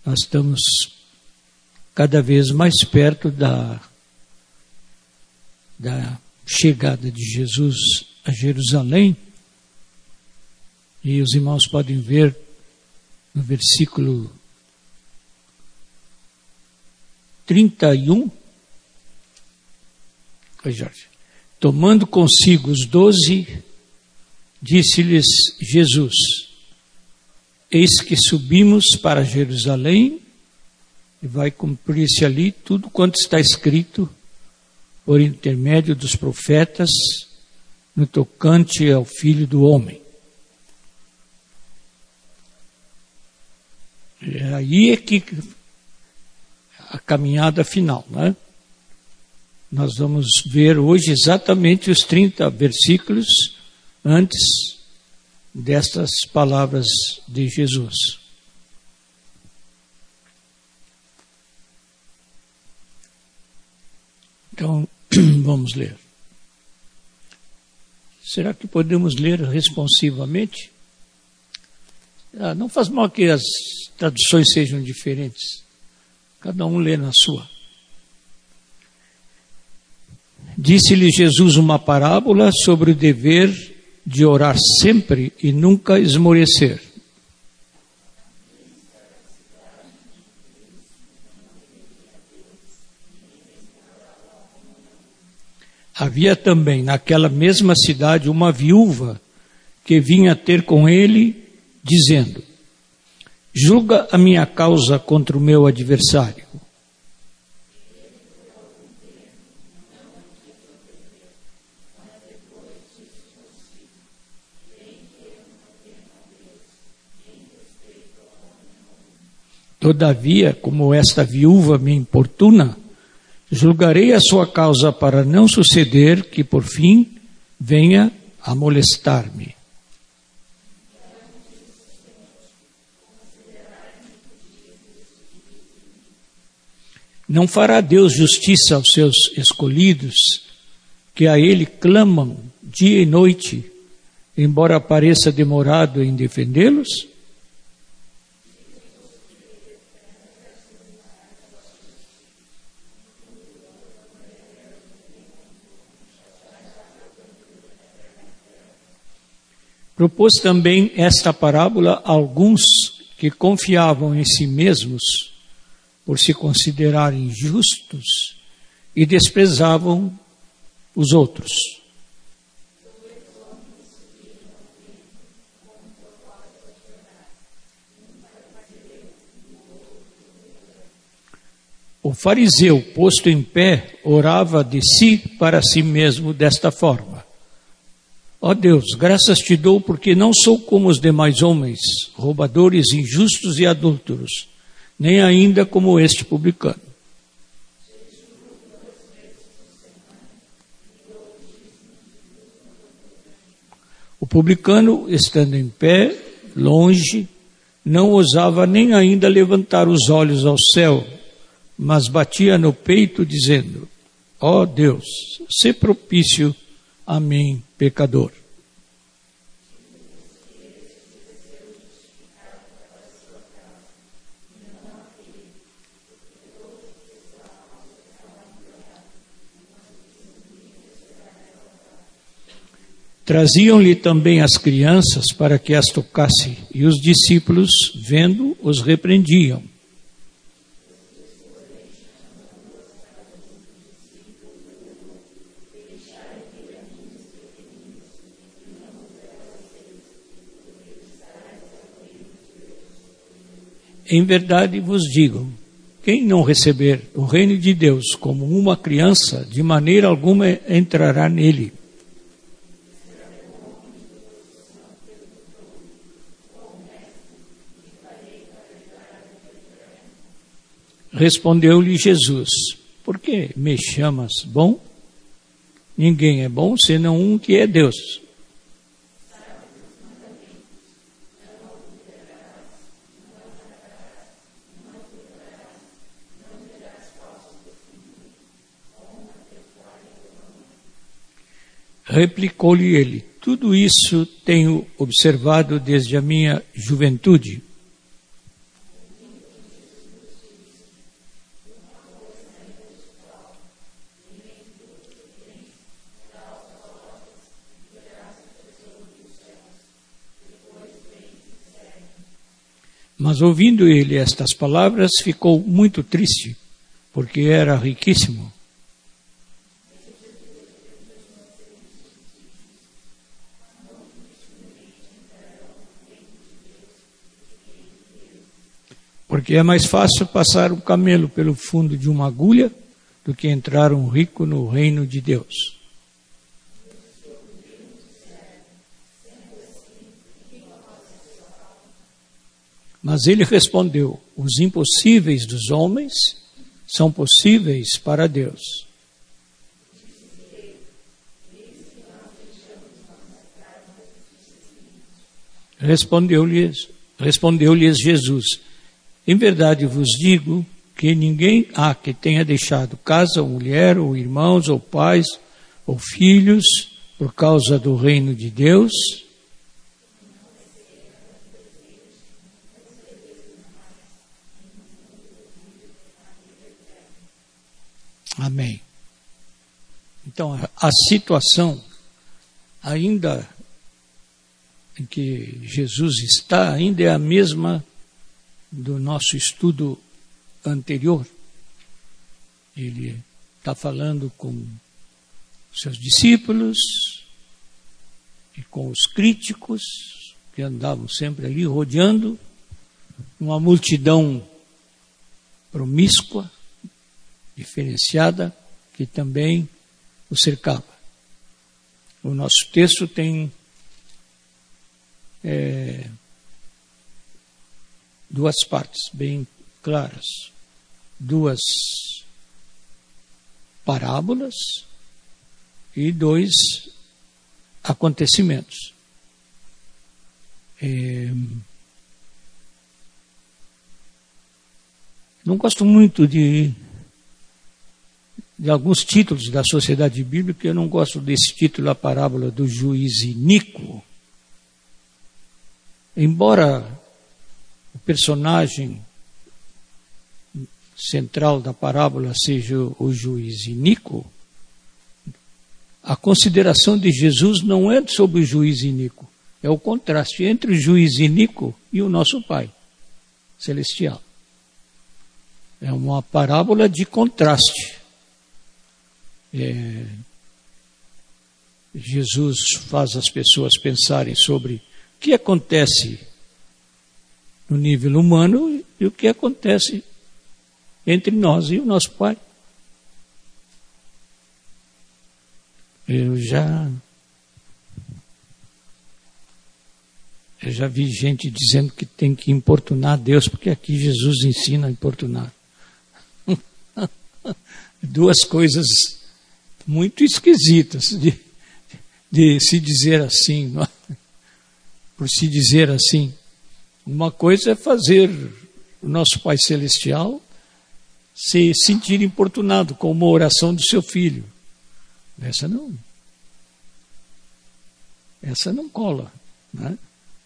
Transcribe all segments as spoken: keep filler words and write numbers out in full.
Nós estamos cada vez mais perto da, da chegada de Jesus a Jerusalém. E os irmãos podem ver no versículo trinta e um. Oi, Jorge. Tomando consigo os doze, disse-lhes Jesus: eis que subimos para Jerusalém, e vai cumprir-se ali tudo quanto está escrito por intermédio dos profetas no tocante ao Filho do Homem. E aí é que a caminhada final, né? Nós vamos ver hoje exatamente os trinta versículos antes destas palavras de Jesus. Então, vamos ler. Será que podemos ler responsivamente? Ah, não faz mal que as traduções sejam diferentes. Cada um lê na sua. Disse-lhe Jesus uma parábola sobre o dever de orar sempre e nunca esmorecer. Havia também naquela mesma cidade uma viúva que vinha ter com ele, dizendo: julga a minha causa contra o meu adversário. Todavia, como esta viúva me importuna, julgarei a sua causa para não suceder que, por fim, venha a molestar-me. Não fará Deus justiça aos seus escolhidos, que a Ele clamam dia e noite, embora pareça demorado em defendê-los? Propôs também esta parábola a alguns que confiavam em si mesmos por se considerarem justos e desprezavam os outros. O fariseu, posto em pé, orava de si para si mesmo desta forma: ó Deus, graças te dou porque não sou como os demais homens, roubadores, injustos e adúlteros, nem ainda como este publicano. O publicano, estando em pé, longe, não ousava nem ainda levantar os olhos ao céu, mas batia no peito, dizendo: ó Deus, sê propício a mim, pecador. Traziam-lhe também as crianças para que as tocasse, e os discípulos, vendo, os repreendiam. Em verdade vos digo, quem não receber o reino de Deus como uma criança, de maneira alguma entrará nele. Respondeu-lhe Jesus: por que me chamas bom? Ninguém é bom senão um que é Deus. Replicou-lhe ele: tudo isso tenho observado desde a minha juventude. Mas ouvindo ele estas palavras, ficou muito triste, porque era riquíssimo. Porque é mais fácil passar um camelo pelo fundo de uma agulha do que entrar um rico no reino de Deus. Mas ele respondeu: os impossíveis dos homens são possíveis para Deus. Respondeu-lhes, respondeu-lhes Jesus: em verdade vos digo que ninguém há que tenha deixado casa, ou mulher, ou irmãos, ou pais, ou filhos, por causa do reino de Deus, amém. Então, a situação ainda em que Jesus está, ainda é a mesma do nosso estudo anterior. Ele está falando com seus discípulos e com os críticos que andavam sempre ali rodeando, uma multidão promíscua, diferenciada, que também o cercava. O nosso texto tem é, duas partes bem claras, duas parábolas e dois acontecimentos. É, não gosto muito de, de alguns títulos da Sociedade Bíblica, eu não gosto desse título, a parábola do juiz iníquo. Embora o personagem central da parábola seja o juiz iníquo, a consideração de Jesus não é sobre o juiz iníquo, é o contraste entre o juiz iníquo e o nosso Pai celestial. É uma parábola de contraste. É, Jesus faz as pessoas pensarem sobre o que acontece no nível humano e o que acontece entre nós e o nosso Pai. Eu já eu já vi gente dizendo que tem que importunar Deus, porque aqui Jesus ensina a importunar. Duas coisas muito esquisitas de, de se dizer assim, não é? Por se dizer assim. Uma coisa é fazer o nosso Pai Celestial se sentir importunado com uma oração do seu filho. Essa não. Essa não cola, né?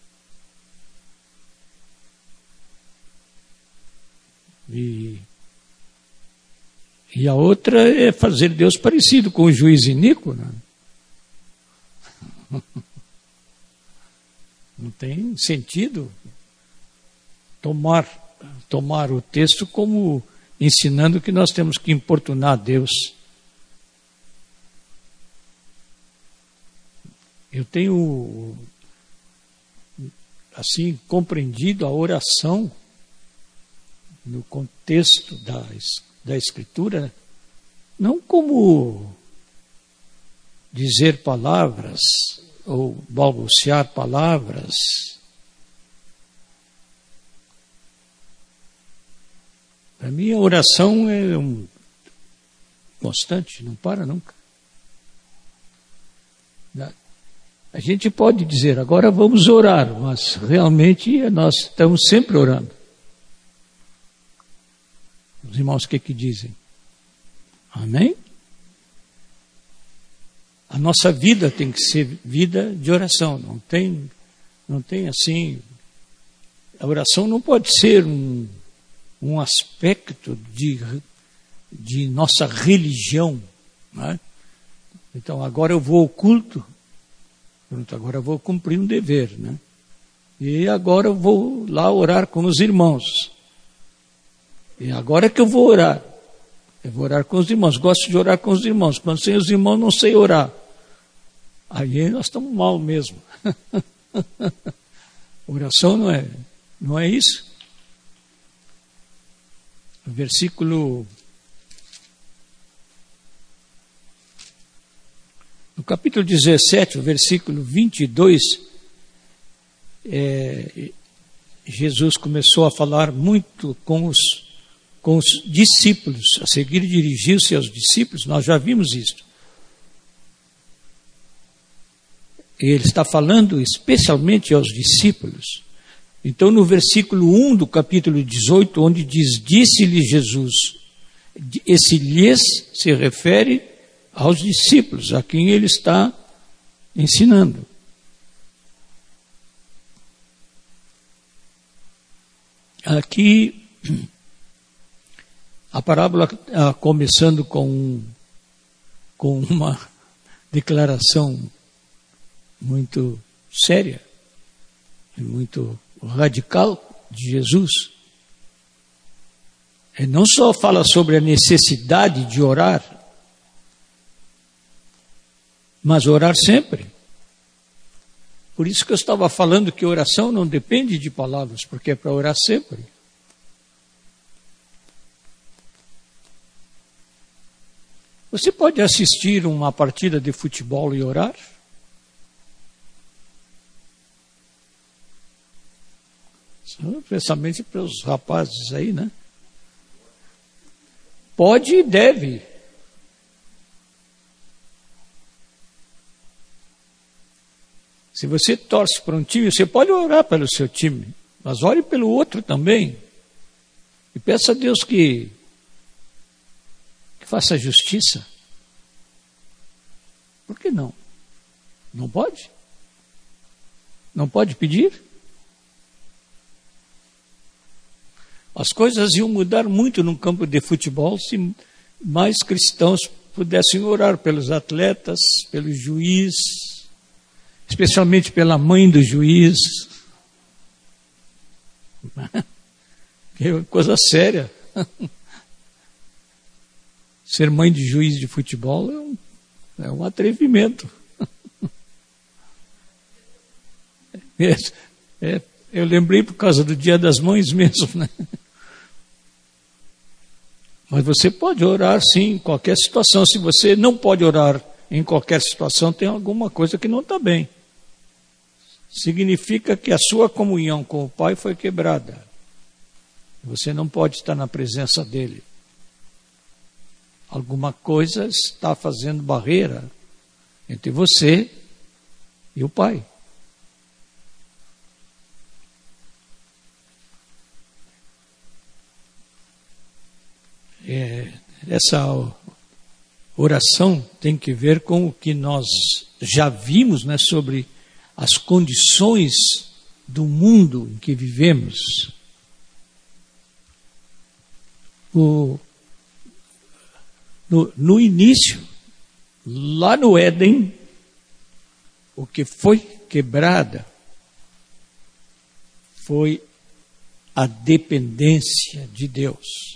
E, e a outra é fazer Deus parecido com o juiz iníquo, né? Não tem sentido tomar, tomar o texto como ensinando que nós temos que importunar Deus. Eu tenho, assim, compreendido a oração no contexto da, da Escritura, não como dizer palavras ou balbuciar palavras, para mim a oração é um constante, não para nunca. A gente pode dizer, agora vamos orar, mas realmente nós estamos sempre orando. Os irmãos o que que dizem? Amém? A nossa vida tem que ser vida de oração, não tem, não tem assim, a oração não pode ser um, um aspecto de, de nossa religião, não é? Então agora eu vou ao culto, pronto, agora eu vou cumprir um dever, né? E agora eu vou lá orar com os irmãos. E agora é que eu vou orar. Eu vou orar com os irmãos. Gosto de orar com os irmãos. Quando sem os irmãos, não sei orar. Aí nós estamos mal mesmo. Oração não é, não é isso? O versículo... No capítulo dezessete, o versículo vinte e dois, é, Jesus começou a falar muito com os, com os discípulos, a seguir dirigiu-se aos discípulos, nós já vimos isso. Ele está falando especialmente aos discípulos. Então, no versículo um do capítulo dezoito, onde diz, disse-lhe Jesus, esse lhes se refere aos discípulos, a quem ele está ensinando. Aqui, a parábola ah, começando com, com uma declaração muito séria, muito radical de Jesus. Ele não só fala sobre a necessidade de orar, mas orar sempre. Por isso que eu estava falando que oração não depende de palavras, porque é para orar sempre. Você pode assistir uma partida de futebol e orar? Especialmente para os rapazes aí, né? Pode e deve. Se você torce para um time, você pode orar pelo seu time, mas ore pelo outro também. E peça a Deus que, que faça justiça. Por que não? Não pode? Não pode pedir? As coisas iam mudar muito no campo de futebol se mais cristãos pudessem orar pelos atletas, pelo juiz, especialmente pela mãe do juiz. É coisa séria. Ser mãe de juiz de futebol é um, é um atrevimento. É, é, eu lembrei por causa do Dia das Mães mesmo, né? Mas você pode orar sim em qualquer situação. Se você não pode orar em qualquer situação, tem alguma coisa que não está bem. Significa que a sua comunhão com o Pai foi quebrada. Você não pode estar na presença dele. Alguma coisa está fazendo barreira entre você e o Pai. É, essa oração tem que ver com o que nós já vimos, né, sobre as condições do mundo em que vivemos. O, no, no início, lá no Éden, o que foi quebrada foi a dependência de Deus.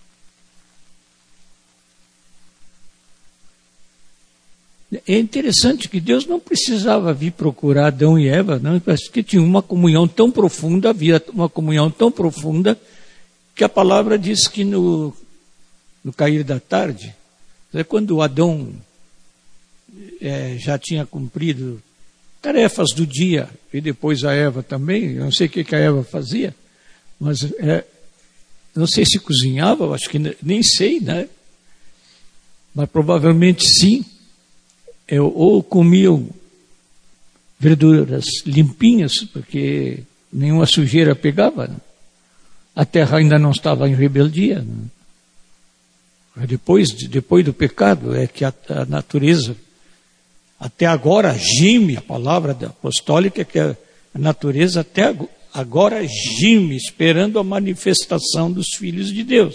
É interessante que Deus não precisava vir procurar Adão e Eva, não, porque tinha uma comunhão tão profunda, havia uma comunhão tão profunda, que a palavra diz que no, no cair da tarde, quando Adão é, já tinha cumprido tarefas do dia, e depois a Eva também, eu não sei o que, que a Eva fazia, mas é, não sei se cozinhava, acho que nem sei, né? Mas provavelmente sim. Eu, ou comiam verduras limpinhas, porque nenhuma sujeira pegava, né? A terra ainda não estava em rebeldia, né? Depois, depois do pecado é que a, a natureza, até agora gime, a palavra apostólica é que a, a natureza até agora gime, esperando a manifestação dos filhos de Deus.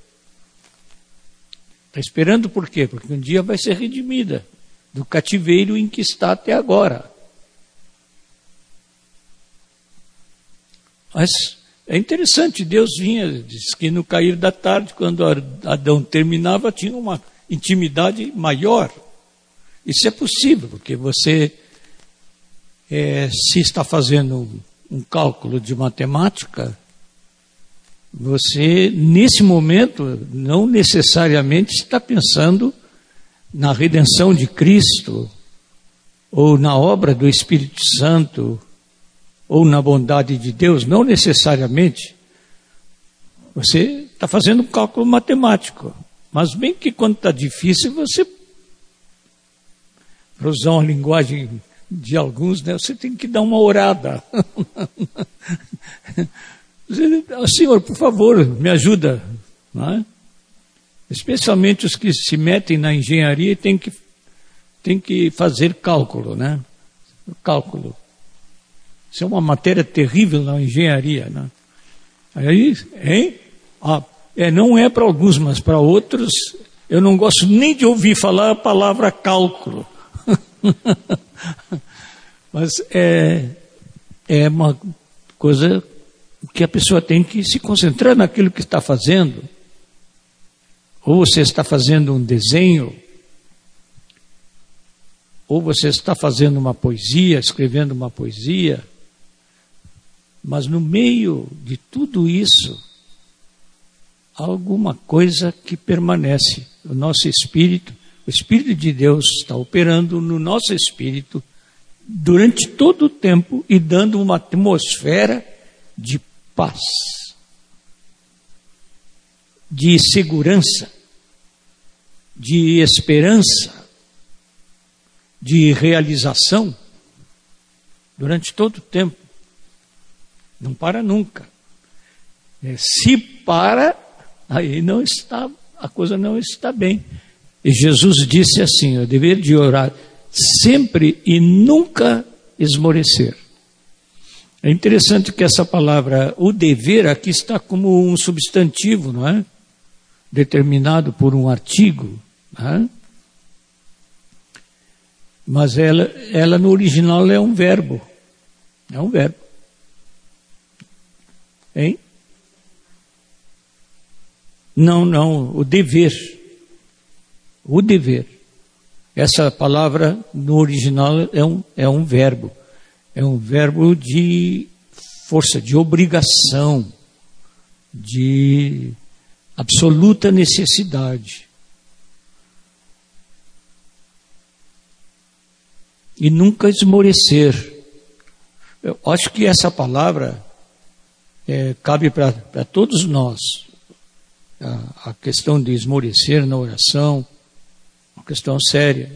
Está esperando por quê? Porque um dia vai ser redimida do cativeiro em que está até agora. Mas é interessante, Deus vinha, diz que no cair da tarde, quando Adão terminava, tinha uma intimidade maior. Isso é possível, porque você, é, se está fazendo um cálculo de matemática, você, nesse momento, não necessariamente está pensando na redenção de Cristo, ou na obra do Espírito Santo, ou na bondade de Deus, não necessariamente. Você está fazendo um cálculo matemático. Mas bem que quando está difícil, você, para usar uma linguagem de alguns, né, você tem que dar uma orada. Senhor, por favor, me ajuda. Não é? Especialmente os que se metem na engenharia e têm que, têm que fazer cálculo, né? Cálculo. Isso é uma matéria terrível na engenharia, né? Aí, hein? Ah, é, não é para alguns, mas para outros, eu não gosto nem de ouvir falar a palavra cálculo. Mas é, é uma coisa que a pessoa tem que se concentrar naquilo que está fazendo. Ou você está fazendo um desenho, ou você está fazendo uma poesia, escrevendo uma poesia, mas no meio de tudo isso, há alguma coisa que permanece. O nosso espírito, o Espírito de Deus está operando no nosso espírito durante todo o tempo e dando uma atmosfera de paz, de segurança, de esperança, de realização, durante todo o tempo. Não para nunca. É, se para, aí não está, a coisa não está bem. E Jesus disse assim, o dever de orar sempre e nunca esmorecer. É interessante que essa palavra, o dever, aqui está como um substantivo, não é? Determinado por um artigo, não é? Mas ela, ela no original é um verbo. É um verbo. Hein? Não, não, o dever. O dever. Essa palavra no original é um, é um verbo. É um verbo de força, de obrigação, de absoluta necessidade. E nunca esmorecer. Eu acho que essa palavra é, cabe para todos nós. A, a questão de esmorecer na oração, uma questão séria.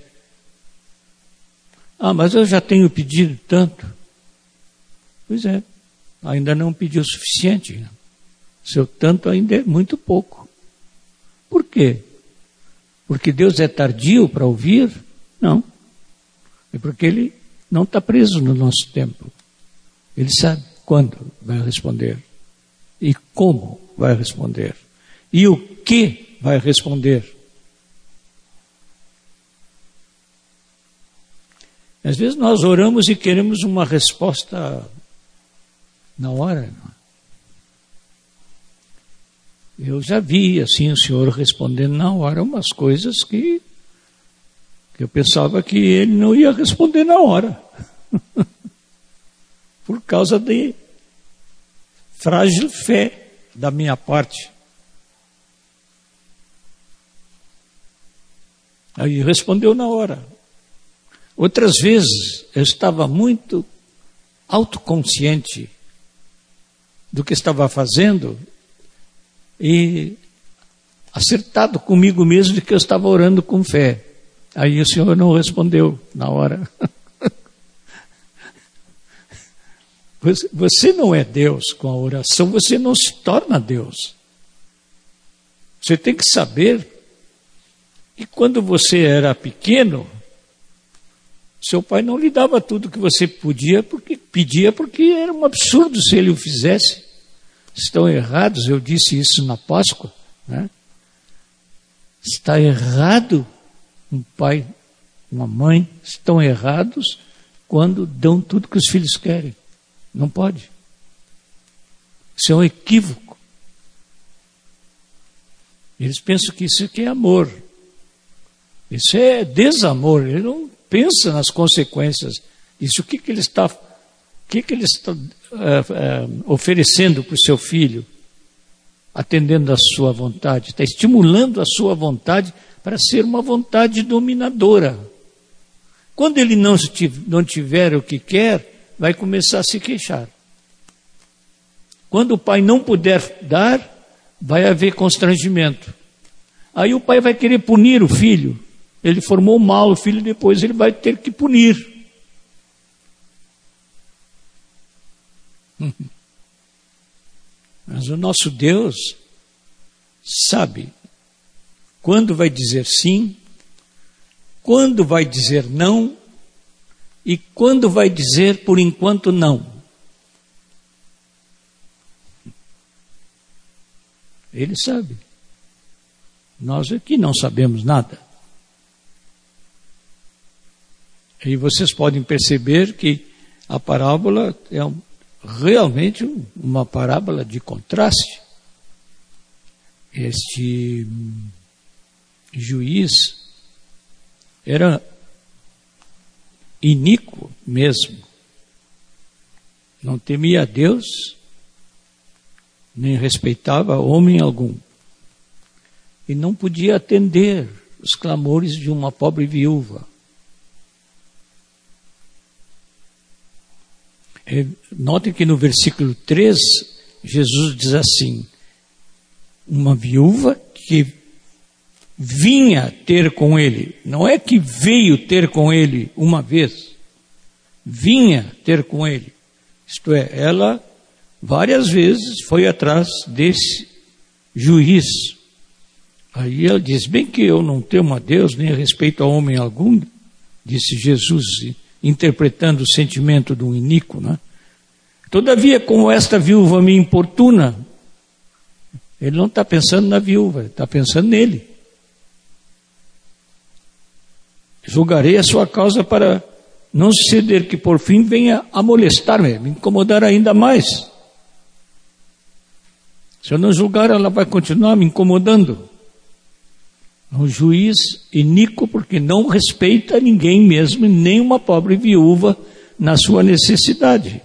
Ah, mas eu já tenho pedido tanto. Pois é, ainda não pediu o suficiente. Né? Seu tanto ainda é muito pouco. Por quê? Porque Deus é tardio para ouvir? Não. É porque Ele não está preso no nosso tempo. Ele sabe quando vai responder. E como vai responder. E o que vai responder. Às vezes nós oramos e queremos uma resposta na hora. Eu já vi assim o Senhor respondendo na hora umas coisas que, que eu pensava que Ele não ia responder na hora. Por causa de frágil fé da minha parte. Aí respondeu na hora. Outras vezes eu estava muito autoconsciente do que estava fazendo e acertado comigo mesmo de que eu estava orando com fé. Aí o Senhor não respondeu na hora. Você não é Deus com a oração, você não se torna Deus. Você tem que saber que quando você era pequeno, seu pai não lhe dava tudo que você podia, porque pedia, porque era um absurdo se ele o fizesse. Estão errados, eu disse isso na Páscoa, né? Está errado um pai, uma mãe, estão errados quando dão tudo que os filhos querem. Não pode. Isso é um equívoco. Eles pensam que isso aqui é amor. Isso é desamor. Ele não pensa nas consequências. Isso o que, que ele está, o que, que ele está uh, uh, oferecendo para o seu filho, atendendo à sua vontade, está estimulando a sua vontade para ser uma vontade dominadora. Quando ele não, não tiver o que quer, vai começar a se queixar. Quando o pai não puder dar, vai haver constrangimento. Aí o pai vai querer punir o filho. Ele formou mal o filho, depois ele vai ter que punir. Mas o nosso Deus sabe quando vai dizer sim, quando vai dizer não e quando vai dizer por enquanto não. Ele sabe. Nós aqui não sabemos nada. E vocês podem perceber que a parábola é um, realmente uma parábola de contraste. Este juiz era iníquo mesmo. Não temia a Deus, nem respeitava homem algum. E não podia atender os clamores de uma pobre viúva. É, notem que no versículo três, Jesus diz assim: uma viúva que vinha ter com ele, não é que veio ter com ele uma vez, vinha ter com ele. Isto é, ela várias vezes foi atrás desse juiz. Aí ela diz: bem que eu não temo a Deus, nem respeito a homem algum, disse Jesus, interpretando o sentimento do iníquo, né? Todavia, como esta viúva me importuna, ele não está pensando na viúva, ele está pensando nele. Julgarei a sua causa para não suceder que por fim venha a molestar-me, me incomodar ainda mais. Se eu não julgar, ela vai continuar me incomodando. Um juiz iníquo porque não respeita ninguém mesmo, nem uma pobre viúva na sua necessidade.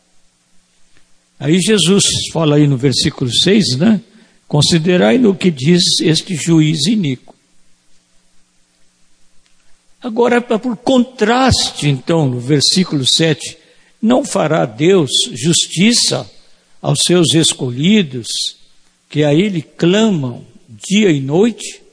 Aí Jesus fala aí no versículo seis, né? Considerai no que diz este juiz iníquo. Agora, por contraste, então, no versículo sete, não fará Deus justiça aos seus escolhidos, que a Ele clamam dia e noite?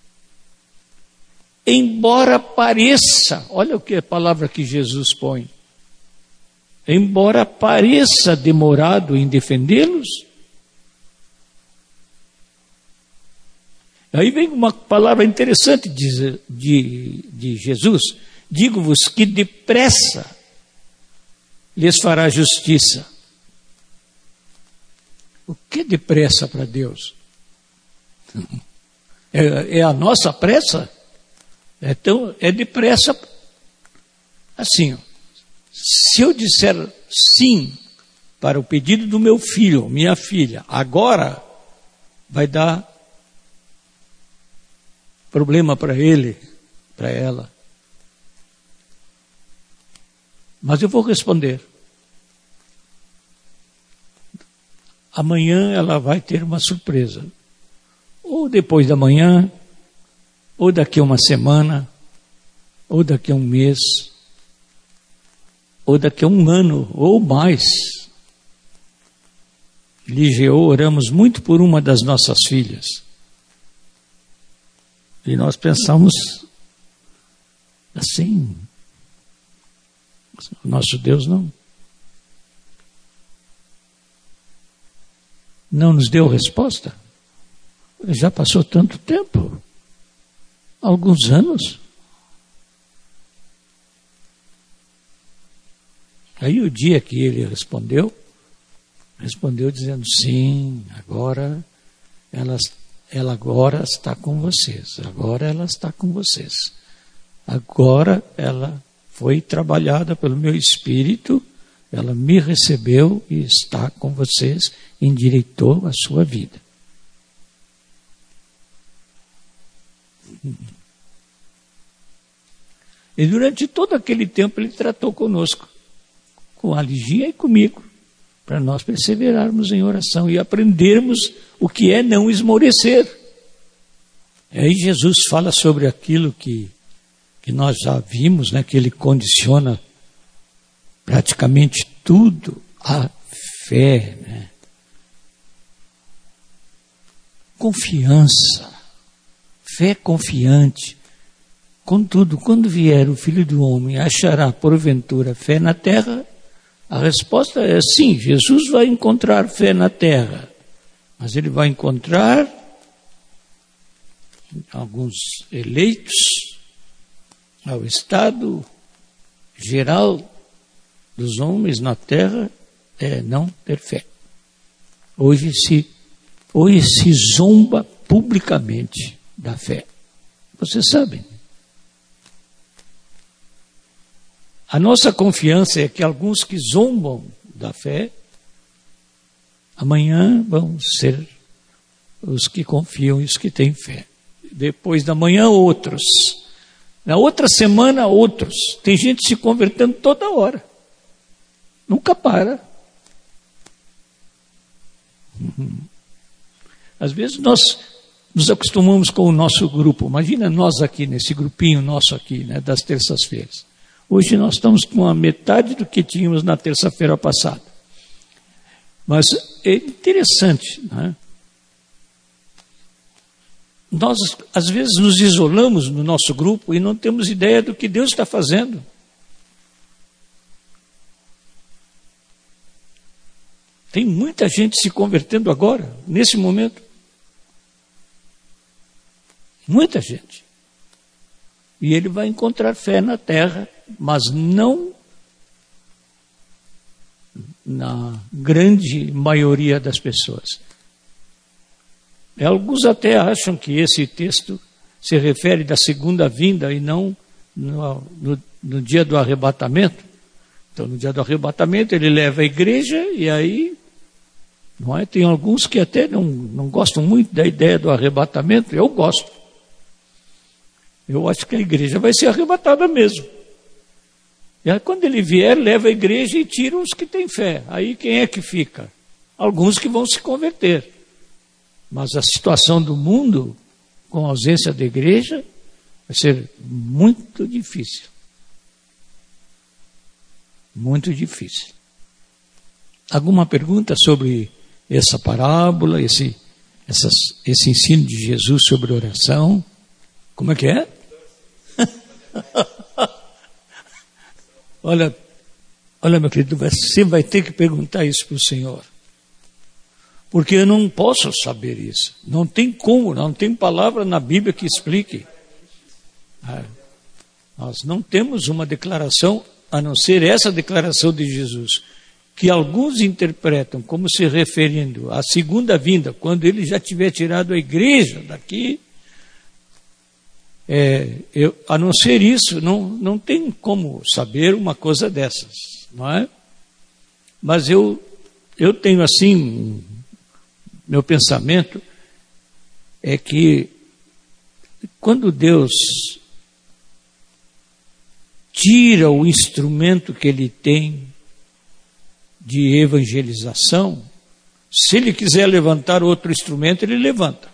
Embora pareça, olha o que a palavra que Jesus põe, embora pareça demorado em defendê-los. Aí vem uma palavra interessante de, de, de Jesus: digo-vos que depressa lhes fará justiça. O que depressa para Deus? É, é a nossa pressa? Então, é depressa. Assim, ó, se eu disser sim para o pedido do meu filho, minha filha, agora vai dar problema para ele, para ela. Mas eu vou responder. Amanhã ela vai ter uma surpresa. Ou depois da manhã, ou daqui a uma semana, ou daqui a um mês, ou daqui a um ano, ou mais. Ligeu, oramos muito por uma das nossas filhas. E nós pensamos assim, o nosso Deus não. Não nos deu resposta. Já passou tanto tempo. Alguns anos. Aí o dia que ele respondeu, respondeu dizendo: sim, agora ela, ela agora está com vocês, agora ela está com vocês. Agora ela foi trabalhada pelo meu espírito Ela me recebeu e está com vocês, endireitou a sua vida. E durante todo aquele tempo ele tratou conosco, com a Ligia e comigo, para nós perseverarmos em oração e aprendermos o que é não esmorecer. E aí Jesus fala sobre aquilo que, que nós já vimos, né, que ele condiciona praticamente tudo à fé, né? Confiança, fé confiante. Contudo, quando vier o Filho do Homem, achará porventura fé na terra? A resposta é sim, Jesus vai encontrar fé na terra, mas ele vai encontrar alguns eleitos ao estado geral dos homens na terra é não ter fé. Hoje se, hoje se zomba publicamente da fé. Vocês sabem. A nossa confiança é que alguns que zombam da fé, amanhã vão ser os que confiam e os que têm fé. Depois da manhã, outros. Na outra semana, outros. Tem gente se convertendo toda hora. Nunca para. Uhum. Às vezes nós nos acostumamos com o nosso grupo. Imagina nós aqui, nesse grupinho nosso aqui, né, das terças-feiras. Hoje nós estamos com a metade do que tínhamos na terça-feira passada. Mas é interessante, né? Nós, às vezes, nos isolamos no nosso grupo e não temos ideia do que Deus está fazendo. Tem muita gente se convertendo agora, nesse momento. Muita gente. E ele vai encontrar fé na terra, mas não na grande maioria das pessoas. Alguns até acham que esse texto se refere da segunda vinda e não no, no, no dia do arrebatamento. Então, no dia do arrebatamento, ele leva a igreja e aí, não é? Tem alguns que até não, não gostam muito da ideia do arrebatamento. Eu gosto. Eu acho que a igreja vai ser arrebatada mesmo. E aí, quando ele vier, leva a igreja e tira os que têm fé. Aí quem é que fica? Alguns que vão se converter. Mas a situação do mundo, com a ausência da igreja, vai ser muito difícil. Muito difícil. Alguma pergunta sobre essa parábola, esse, essas, esse ensino de Jesus sobre oração? Como é que é? Olha, olha, meu querido, você vai ter que perguntar isso para o Senhor. Porque eu não posso saber isso. Não tem como, não tem palavra na Bíblia que explique. É. Nós não temos uma declaração, a não ser essa declaração de Jesus, que alguns interpretam como se referindo à segunda vinda, quando ele já tiver tirado a igreja daqui. É, eu, a não ser isso, não, não tem como saber uma coisa dessas, não é? Mas eu, eu tenho assim, meu pensamento é que quando Deus tira o instrumento que ele tem de evangelização, se ele quiser levantar outro instrumento, ele levanta.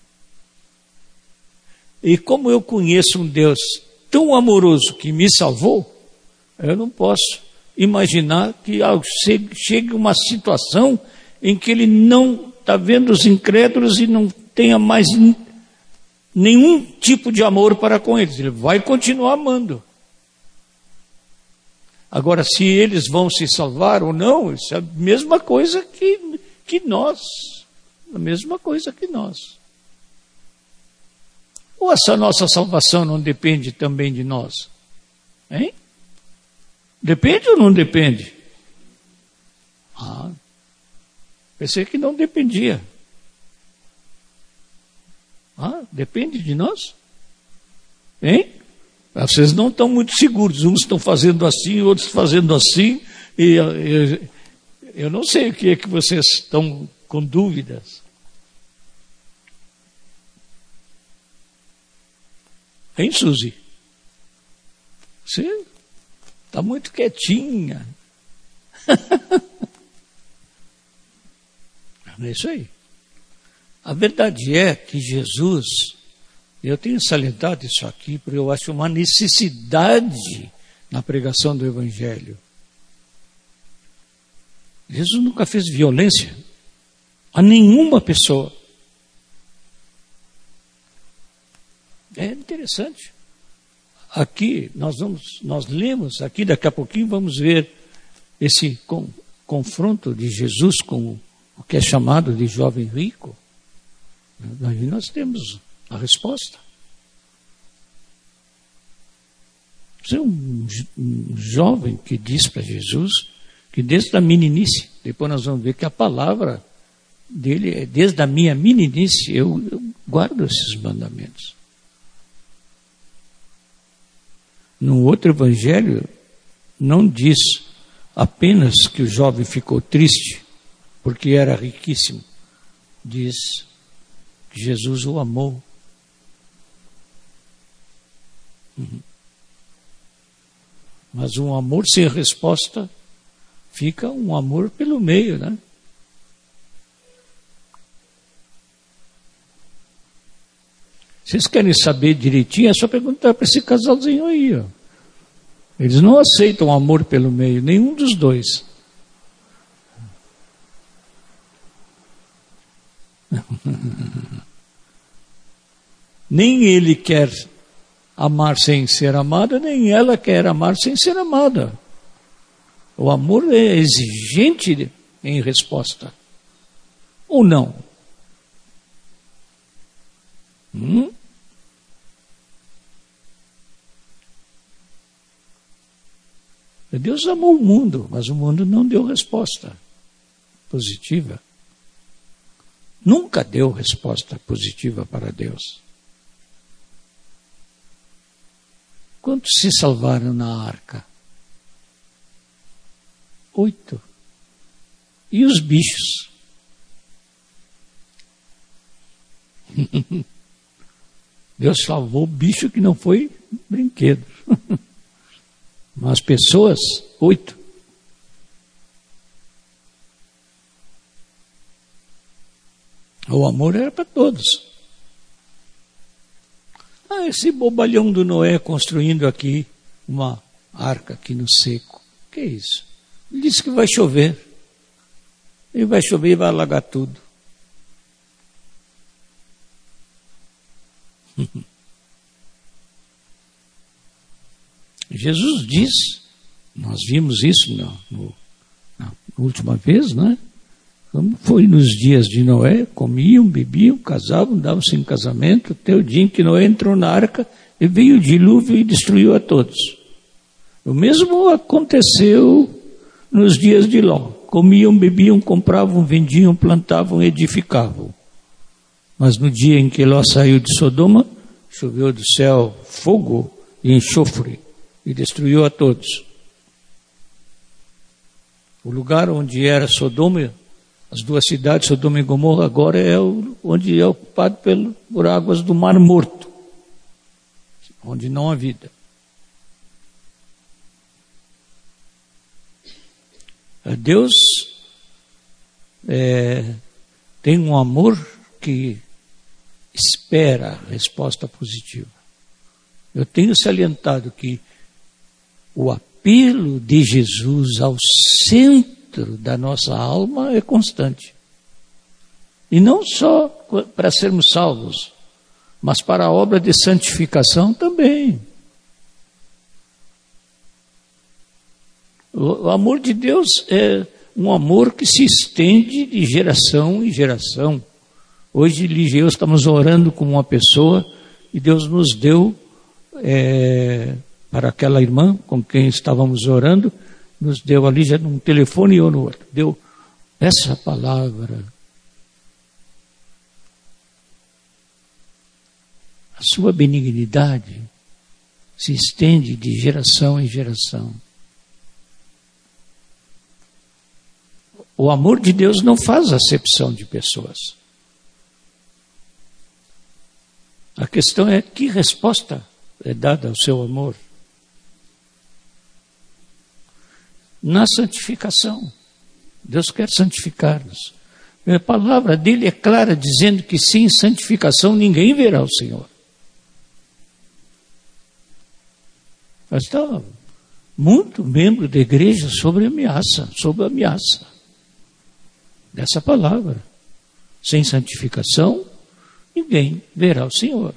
E como eu conheço um Deus tão amoroso que me salvou, eu não posso imaginar que chegue uma situação em que ele não está vendo os incrédulos e não tenha mais nenhum tipo de amor para com eles. Ele vai continuar amando. Agora, se eles vão se salvar ou não, isso é a mesma coisa que, que nós. A mesma coisa que nós. Ou essa nossa salvação não depende também de nós? Hein? Depende ou não depende? Ah, pensei que não dependia. Ah, depende de nós? Hein? Vocês não estão muito seguros, uns estão fazendo assim, outros fazendo assim, e eu, eu, eu não sei o que é que vocês estão com dúvidas. Hein, Suzy? Você está muito quietinha. É isso aí. A verdade é que Jesus, eu tenho salientado isso aqui, porque eu acho uma necessidade na pregação do Evangelho. Jesus nunca fez violência a nenhuma pessoa. É interessante. Aqui nós vamos, nós lemos, aqui daqui a pouquinho vamos ver esse com, confronto de Jesus com o que é chamado de jovem rico. Aí nós temos a resposta. Você é um, um jovem que diz para Jesus que desde a meninice, depois nós vamos ver que a palavra dele é desde a minha meninice eu, eu guardo esses mandamentos. No outro evangelho não diz apenas que o jovem ficou triste porque era riquíssimo. Diz que Jesus o amou. Uhum. Mas um amor sem resposta fica um amor pelo meio, né? Vocês querem saber direitinho? É só perguntar para esse casalzinho aí, ó. Eles não aceitam amor pelo meio, nenhum dos dois. Nem ele quer amar sem ser amada, nem ela quer amar sem ser amada. O amor é exigente em resposta. Ou não? Hum? Deus amou o mundo, mas o mundo não deu resposta positiva. Nunca deu resposta positiva para Deus. Quantos se salvaram na arca? Oito. E os bichos? Deus salvou o bicho que não foi brinquedo. Mas pessoas, oito. O amor era para todos. Ah, esse bobalhão do Noé construindo aqui uma arca aqui no seco. O que é isso? Ele disse que vai chover. E vai chover e vai alagar tudo. Jesus diz, nós vimos isso no, no, na última vez, né? Como foi nos dias de Noé, comiam, bebiam, casavam, davam-se em casamento, até o dia em que Noé entrou na arca e veio o dilúvio e destruiu a todos. O mesmo aconteceu nos dias de Ló. Comiam, bebiam, compravam, vendiam, plantavam, edificavam. Mas no dia em que Ló saiu de Sodoma, choveu do céu fogo e enxofre e destruiu a todos. O lugar onde era Sodoma, as duas cidades, Sodoma e Gomorra, agora é o, onde é ocupado pelo, por águas do Mar Morto, onde não há vida. Deus é, tem um amor que espera a resposta positiva. Eu tenho salientado que o apelo de Jesus ao centro da nossa alma é constante. E não só para sermos salvos, mas para a obra de santificação também. O amor de Deus é um amor que se estende de geração em geração. Hoje, Ligeu, estamos orando com uma pessoa e Deus nos deu, é, para aquela irmã com quem estávamos orando, nos deu ali já num telefone ou no outro, deu essa palavra. A sua benignidade se estende de geração em geração. O amor de Deus não faz acepção de pessoas. A questão é que resposta é dada ao seu amor. Na santificação. Deus quer santificar-nos. A palavra dele é clara, dizendo que sem santificação ninguém verá o Senhor. Mas está muito membro da igreja sobre ameaça, sob ameaça dessa palavra. Sem santificação, ninguém verá o Senhor.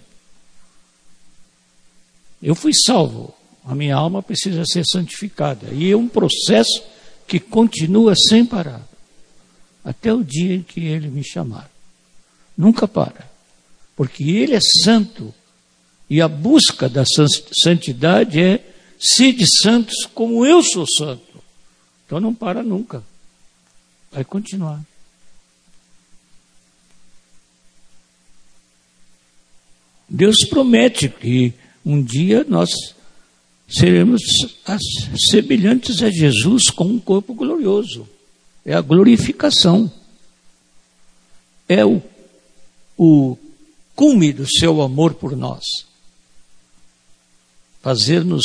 Eu fui salvo, a minha alma precisa ser santificada. E é um processo que continua sem parar, até o dia em que Ele me chamar. Nunca para, porque Ele é santo, e a busca da santidade é sede santos como eu sou santo. Então não para nunca, vai continuar. Deus promete que um dia nós seremos semelhantes a Jesus com um corpo glorioso. É a glorificação. É o, o cume do seu amor por nós. Fazer-nos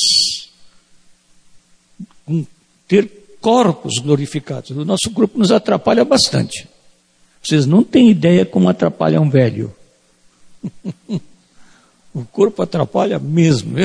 um, ter corpos glorificados. O nosso corpo nos atrapalha bastante. Vocês não têm ideia como atrapalha um velho. O corpo atrapalha mesmo.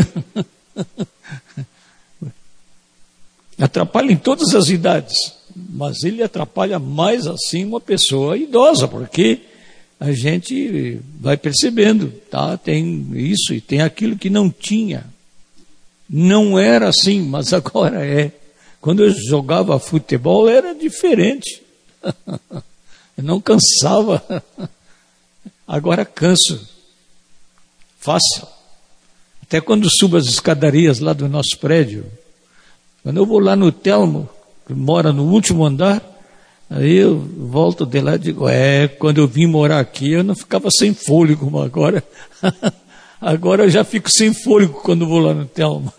Atrapalha em todas as idades, mas ele atrapalha mais assim uma pessoa idosa, porque a gente vai percebendo, tá? Tem isso e tem aquilo que não tinha. Não era assim, mas agora é. Quando eu jogava futebol era diferente. Eu não cansava. Agora canso. Fácil. Até quando subo as escadarias lá do nosso prédio, quando eu vou lá no Telmo, que mora no último andar, aí eu volto de lá e digo, é, quando eu vim morar aqui eu não ficava sem fôlego, como agora. Agora eu já fico sem fôlego quando vou lá no Telmo.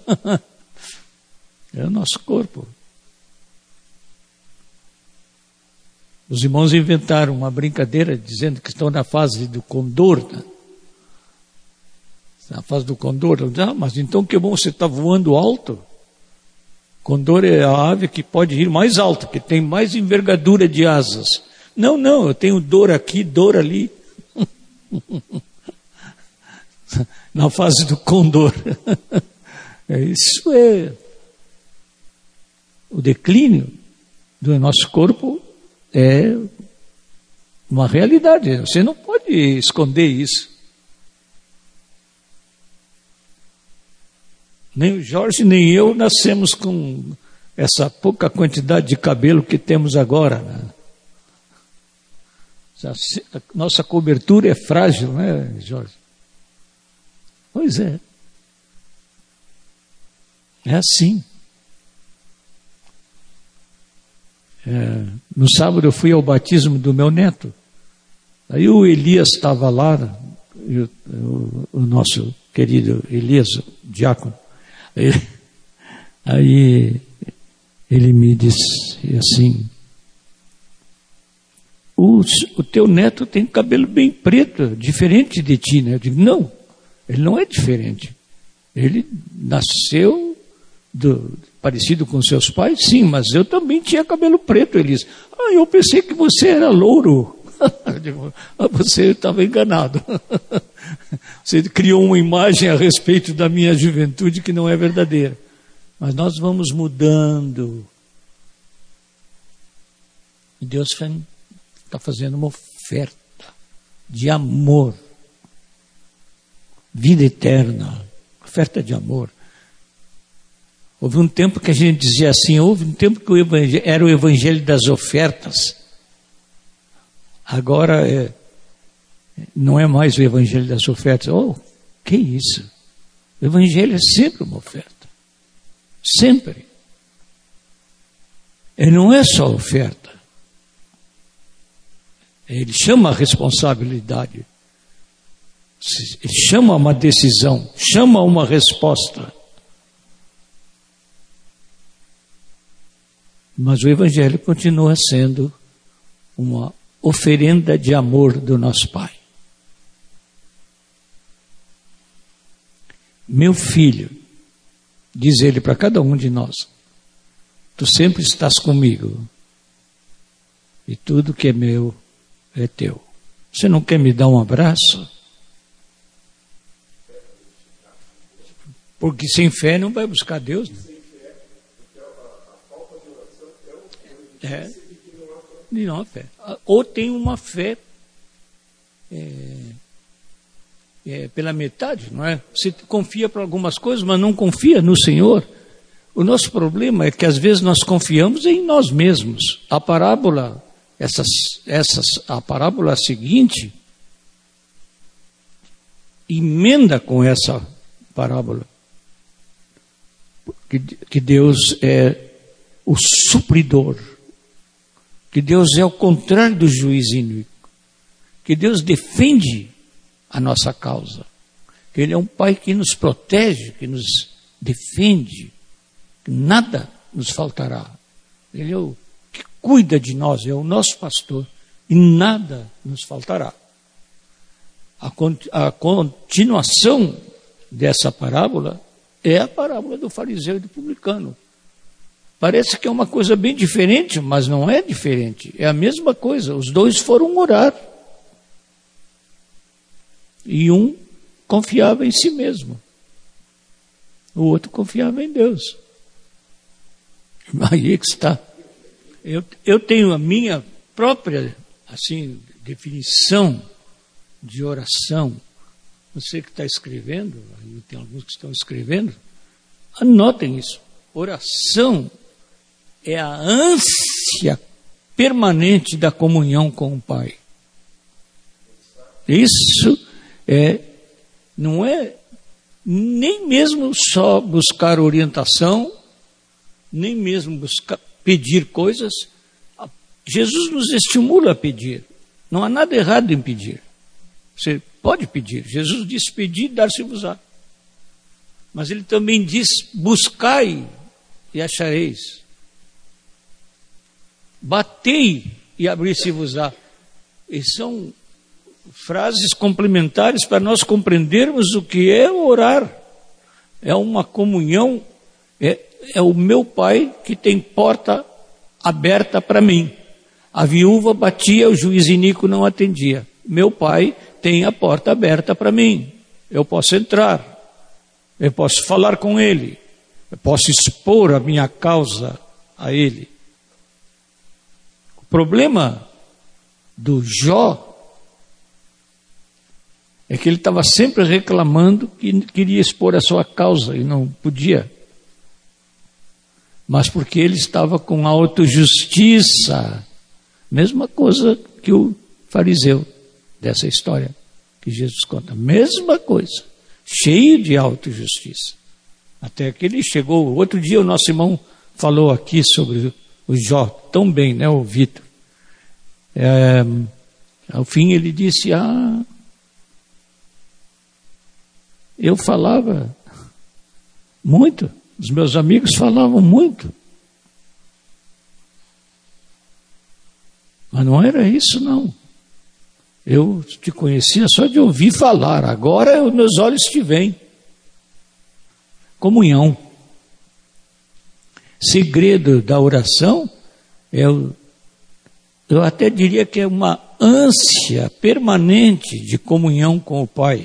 É o nosso corpo. Os irmãos inventaram uma brincadeira dizendo que estão na fase do condor, né? Na fase do condor. Ah, mas então que bom, você está voando alto. Condor é a ave que pode ir mais alto, que tem mais envergadura de asas. Não, não, eu tenho dor aqui, dor ali. Na fase do condor. Isso é o declínio do nosso corpo, é uma realidade. Você não pode esconder isso. Nem o Jorge, nem eu nascemos com essa pouca quantidade de cabelo que temos agora, né? A nossa cobertura é frágil, né, Jorge? Pois é. É assim. É, no sábado eu fui ao batismo do meu neto. Aí o Elias estava lá, o, o, o nosso querido Elias, o diácono. Aí, aí ele me disse assim, o, o teu neto tem cabelo bem preto, diferente de ti, né? Eu digo, não, ele não é diferente. Ele nasceu do, parecido com seus pais, sim, mas eu também tinha cabelo preto. Ele disse, ah, eu pensei que você era louro. Eu digo, ah, você estava enganado. Você criou uma imagem a respeito da minha juventude que não é verdadeira. Mas nós vamos mudando. E Deus está fazendo uma oferta de amor. Vida eterna. Oferta de amor. Houve um tempo que a gente dizia assim, houve um tempo que o evangelho, era o evangelho das ofertas. Agora é, não é mais o evangelho das ofertas. Oh, que isso? O evangelho é sempre uma oferta. Sempre. Ele não é só oferta. Ele chama a responsabilidade. chama uma decisão, chama uma resposta. Mas o Evangelho continua sendo uma oferenda de amor do nosso Pai. Meu filho, diz ele para cada um de nós, tu sempre estás comigo e tudo que é meu é teu. Você não quer me dar um abraço? Porque sem fé não vai buscar Deus. Né? É, de não há fé. Ou tem uma fé é, é, pela metade, não é? Você confia para algumas coisas, mas não confia no Senhor. O nosso problema é que às vezes nós confiamos em nós mesmos. A parábola, essas, essas, a parábola seguinte emenda com essa parábola. Que, que Deus é o supridor. Que Deus é o contrário do juiz iníquo, que Deus defende a nossa causa, que Ele é um Pai que nos protege, que nos defende, que nada nos faltará. Ele é o que cuida de nós, é o nosso pastor, e nada nos faltará. A, a continuação dessa parábola é a parábola do fariseu e do publicano. Parece que é uma coisa bem diferente, mas não é diferente. É a mesma coisa. Os dois foram orar. E um confiava em si mesmo. O outro confiava em Deus. Aí é que está. Eu, eu tenho a minha própria assim, definição de oração. Você que está escrevendo, tem alguns que estão escrevendo, anotem isso. Oração é a ânsia permanente da comunhão com o Pai. Isso é, não é nem mesmo só buscar orientação, nem mesmo buscar pedir coisas. Jesus nos estimula a pedir. Não há nada errado em pedir. Você pode pedir. Jesus disse: pedir, dar-se-vos-á. Mas ele também diz: buscai e achareis. Batei e abri-se-vos-á. E são frases complementares para nós compreendermos o que é orar. É uma comunhão, é, é o meu Pai que tem porta aberta para mim. A viúva batia, o juiz iníquo não atendia. Meu Pai tem a porta aberta para mim. Eu posso entrar, eu posso falar com Ele, eu posso expor a minha causa a Ele. O problema do Jó é que ele estava sempre reclamando que queria expor a sua causa e não podia. Mas porque ele estava com autojustiça. Mesma coisa que o fariseu dessa história que Jesus conta. Mesma coisa. Cheio de autojustiça. Até que ele chegou. Outro dia o nosso irmão falou aqui sobre o Jó, tão bem, né, o Vitor. É, ao fim ele disse: ah, eu falava muito, os meus amigos falavam muito. Mas não era isso, não. Eu te conhecia só de ouvir falar, agora os meus olhos te veem. Comunhão. Segredo da oração é o, eu até diria que é uma ânsia permanente de comunhão com o Pai.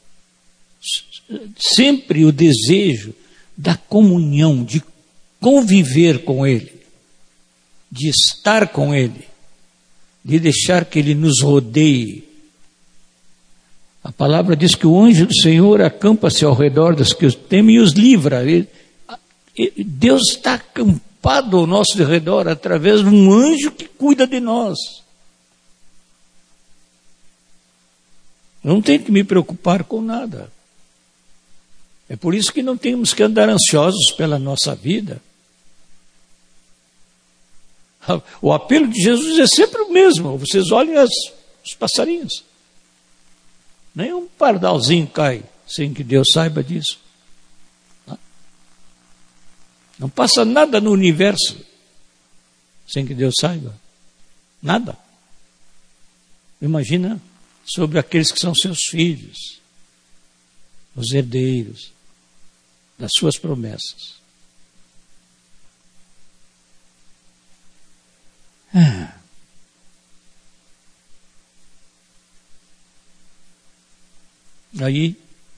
Sempre o desejo da comunhão, de conviver com Ele, de estar com Ele, de deixar que Ele nos rodeie. A palavra diz que o anjo do Senhor acampa-se ao redor dos que os temem e os livra. Ele, Deus está acampado ao nosso redor através de um anjo que cuida de nós. Eu não tenho que me preocupar com nada. É por isso que não temos que andar ansiosos pela nossa vida. O apelo de Jesus é sempre o mesmo. Vocês olhem as, os passarinhos. Nem um pardalzinho cai sem que Deus saiba disso. Não passa nada no universo sem que Deus saiba. Nada. Imagina sobre aqueles que são seus filhos, os herdeiros das suas promessas. Ah. Aí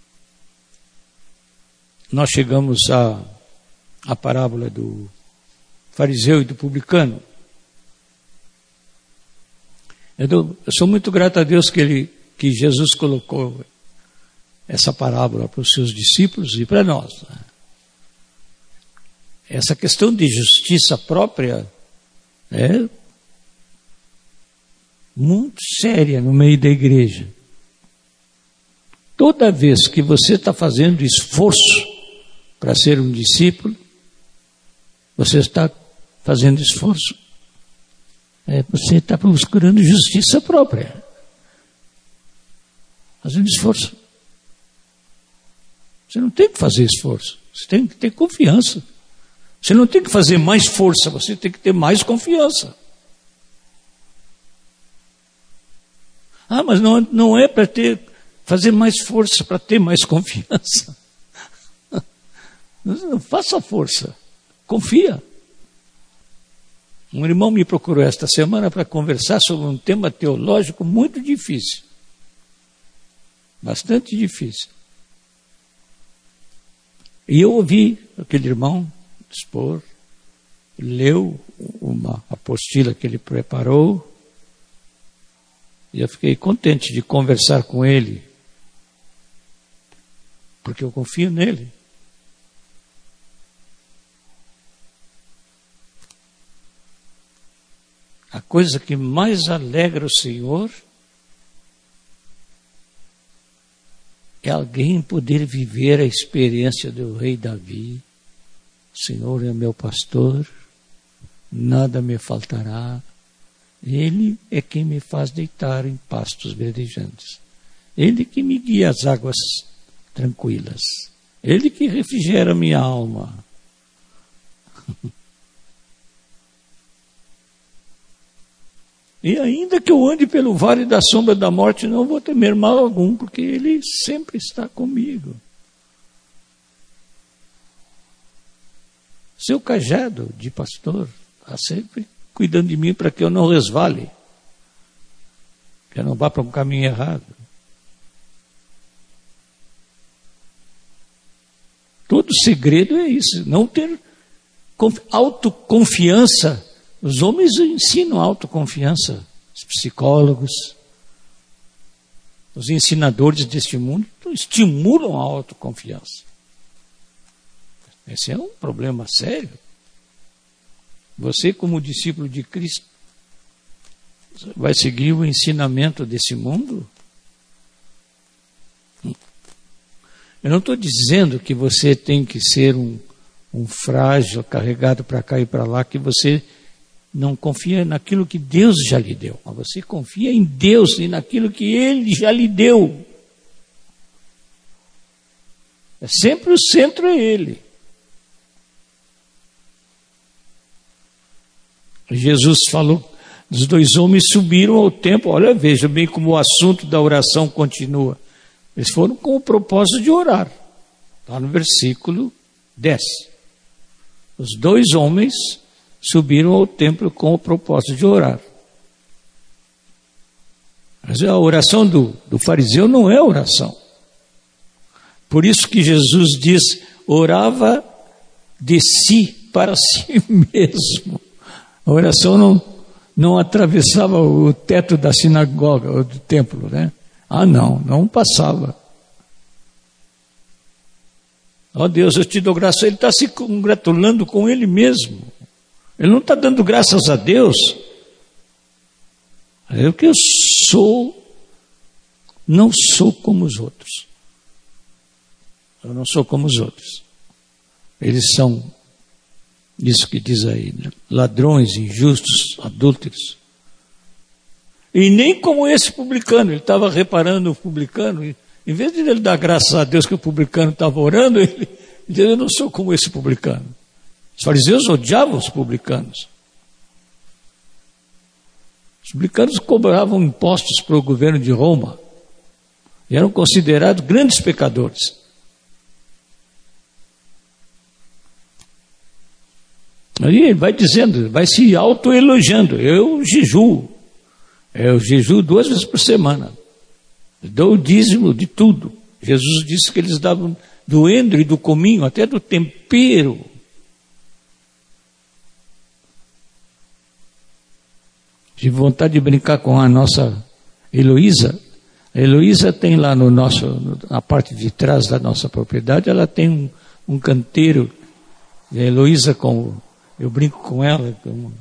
nós chegamos à, à parábola do fariseu e do publicano. Eu, dou, eu sou muito grato a Deus que, ele, que Jesus colocou essa parábola para os seus discípulos e para nós. Essa questão de justiça própria é muito séria no meio da igreja. Toda vez que você está fazendo esforço para ser um discípulo, você está fazendo esforço. É, você está procurando justiça própria. Fazendo esforço. Você não tem que fazer esforço. Você tem que ter confiança. Você não tem que fazer mais força, você tem que ter mais confiança. Ah, mas não, não é para ter... fazer mais força para ter mais confiança. Não faça força. Confia. Um irmão me procurou esta semana para conversar sobre um tema teológico muito difícil. Bastante difícil. E eu ouvi aquele irmão expor, leu uma apostila que ele preparou, e eu fiquei contente de conversar com ele, porque eu confio nele. A coisa que mais alegra o Senhor é alguém poder viver a experiência do rei Davi. O Senhor é meu pastor, nada me faltará. Ele é quem me faz deitar em pastos verdejantes. Ele que me guia às águas tranquilas. Ele que refrigera minha alma. E ainda que eu ande pelo vale da sombra da morte, não vou temer mal algum, porque Ele sempre está comigo. Seu cajado de pastor está sempre cuidando de mim para que eu não resvale, que eu não vá para um caminho errado. Todo segredo é isso, não ter autoconfiança. Os homens ensinam autoconfiança, os psicólogos, os ensinadores deste mundo estimulam a autoconfiança. Esse é um problema sério. Você, como discípulo de Cristo, vai seguir o ensinamento desse mundo? Eu não estou dizendo que você tem que ser um, um frágil, carregado para cá e para lá, que você não confia naquilo que Deus já lhe deu. Mas você confia em Deus e naquilo que Ele já lhe deu. É sempre o centro é Ele. Jesus falou, os dois homens subiram ao templo. Olha, veja bem como o assunto da oração continua. Eles foram com o propósito de orar. Está no versículo dez. Os dois homens subiram ao templo com o propósito de orar. Mas a oração do, do fariseu não é oração. Por isso que Jesus diz, orava de si para si mesmo. A oração não, não atravessava o teto da sinagoga, ou do templo, né? Ah, não, não passava. Ó Deus, eu te dou graça. Ele está se congratulando com ele mesmo. Ele não está dando graças a Deus. Eu que eu sou, não sou como os outros. Eu não sou como os outros. Eles são, isso que diz aí, né? Ladrões, injustos, adúlteros. E nem como esse publicano. Ele estava reparando no publicano. E, em vez de ele dar graças a Deus que o publicano estava orando, ele disse, eu não sou como esse publicano. Os fariseus odiavam os publicanos. Os publicanos cobravam impostos para o governo de Roma. E eram considerados grandes pecadores. Aí ele vai dizendo, vai se autoelogiando. Eu jejuo. Eu jejuo duas vezes por semana. Dou o dízimo de tudo. Jesus disse que eles davam do endro e do cominho, até do tempero. Tive vontade de brincar com a nossa Heloísa. A Heloísa tem lá no nosso, na parte de trás da nossa propriedade, ela tem um, um canteiro. E a Heloísa, com, eu brinco com ela, com uma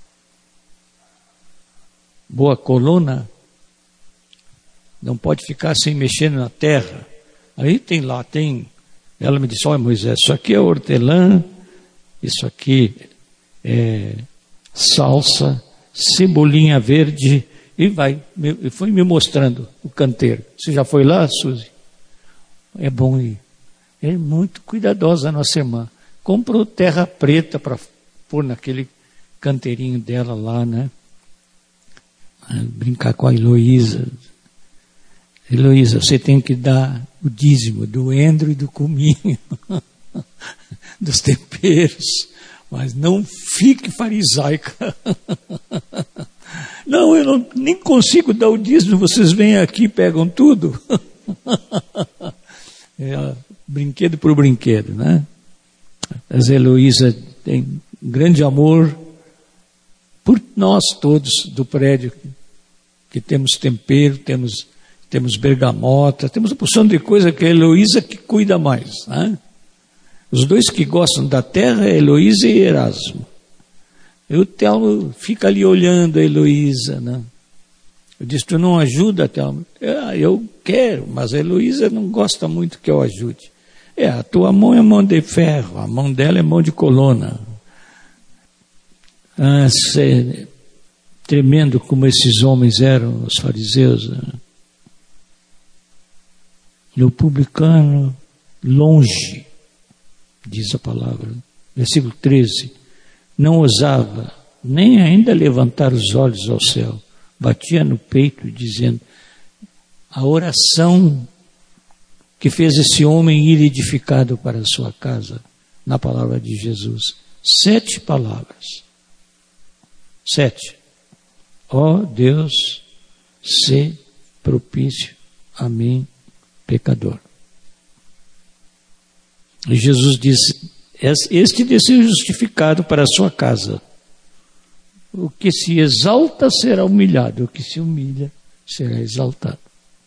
boa coluna, não pode ficar sem mexer na terra. Aí tem lá, tem, ela me disse, olha Moisés, isso aqui é hortelã, isso aqui é salsa, cebolinha verde, e vai, e foi me mostrando o canteiro. Você já foi lá, Suzy? É bom ir. É muito cuidadosa a nossa irmã. Comprou terra preta para pôr naquele canteirinho dela lá, né? Brincar com a Heloísa. Heloísa, você tem que dar o dízimo do endro e do cominho, dos temperos, mas não fique farisaica. Não, eu não, nem consigo dar o dízimo, vocês vêm aqui e pegam tudo. É, brinquedo por brinquedo, né? Mas a Heloísa tem grande amor por nós todos do prédio, que temos tempero, temos, temos bergamota, temos uma porção de coisa que é a Heloísa que cuida mais, né? Os dois que gostam da terra é Heloísa e Erasmo. Eu, Telmo, fica ali olhando a Heloísa, né? Eu disse, tu não ajuda, Telmo? Ah, eu quero, mas a Heloísa não gosta muito que eu ajude. É, a tua mão é mão de ferro, a mão dela é mão de coluna. Ah, é tremendo como esses homens eram, os fariseus. Né? E o publicano, longe, diz a palavra, versículo treze, não ousava nem ainda levantar os olhos ao céu, batia no peito dizendo, a oração que fez esse homem ir edificado para a sua casa, na palavra de Jesus, sete palavras, sete, ó oh, Deus, sê propício a mim, pecador. E Jesus disse, este desceu justificado para a sua casa. O que se exalta será humilhado, o que se humilha será exaltado.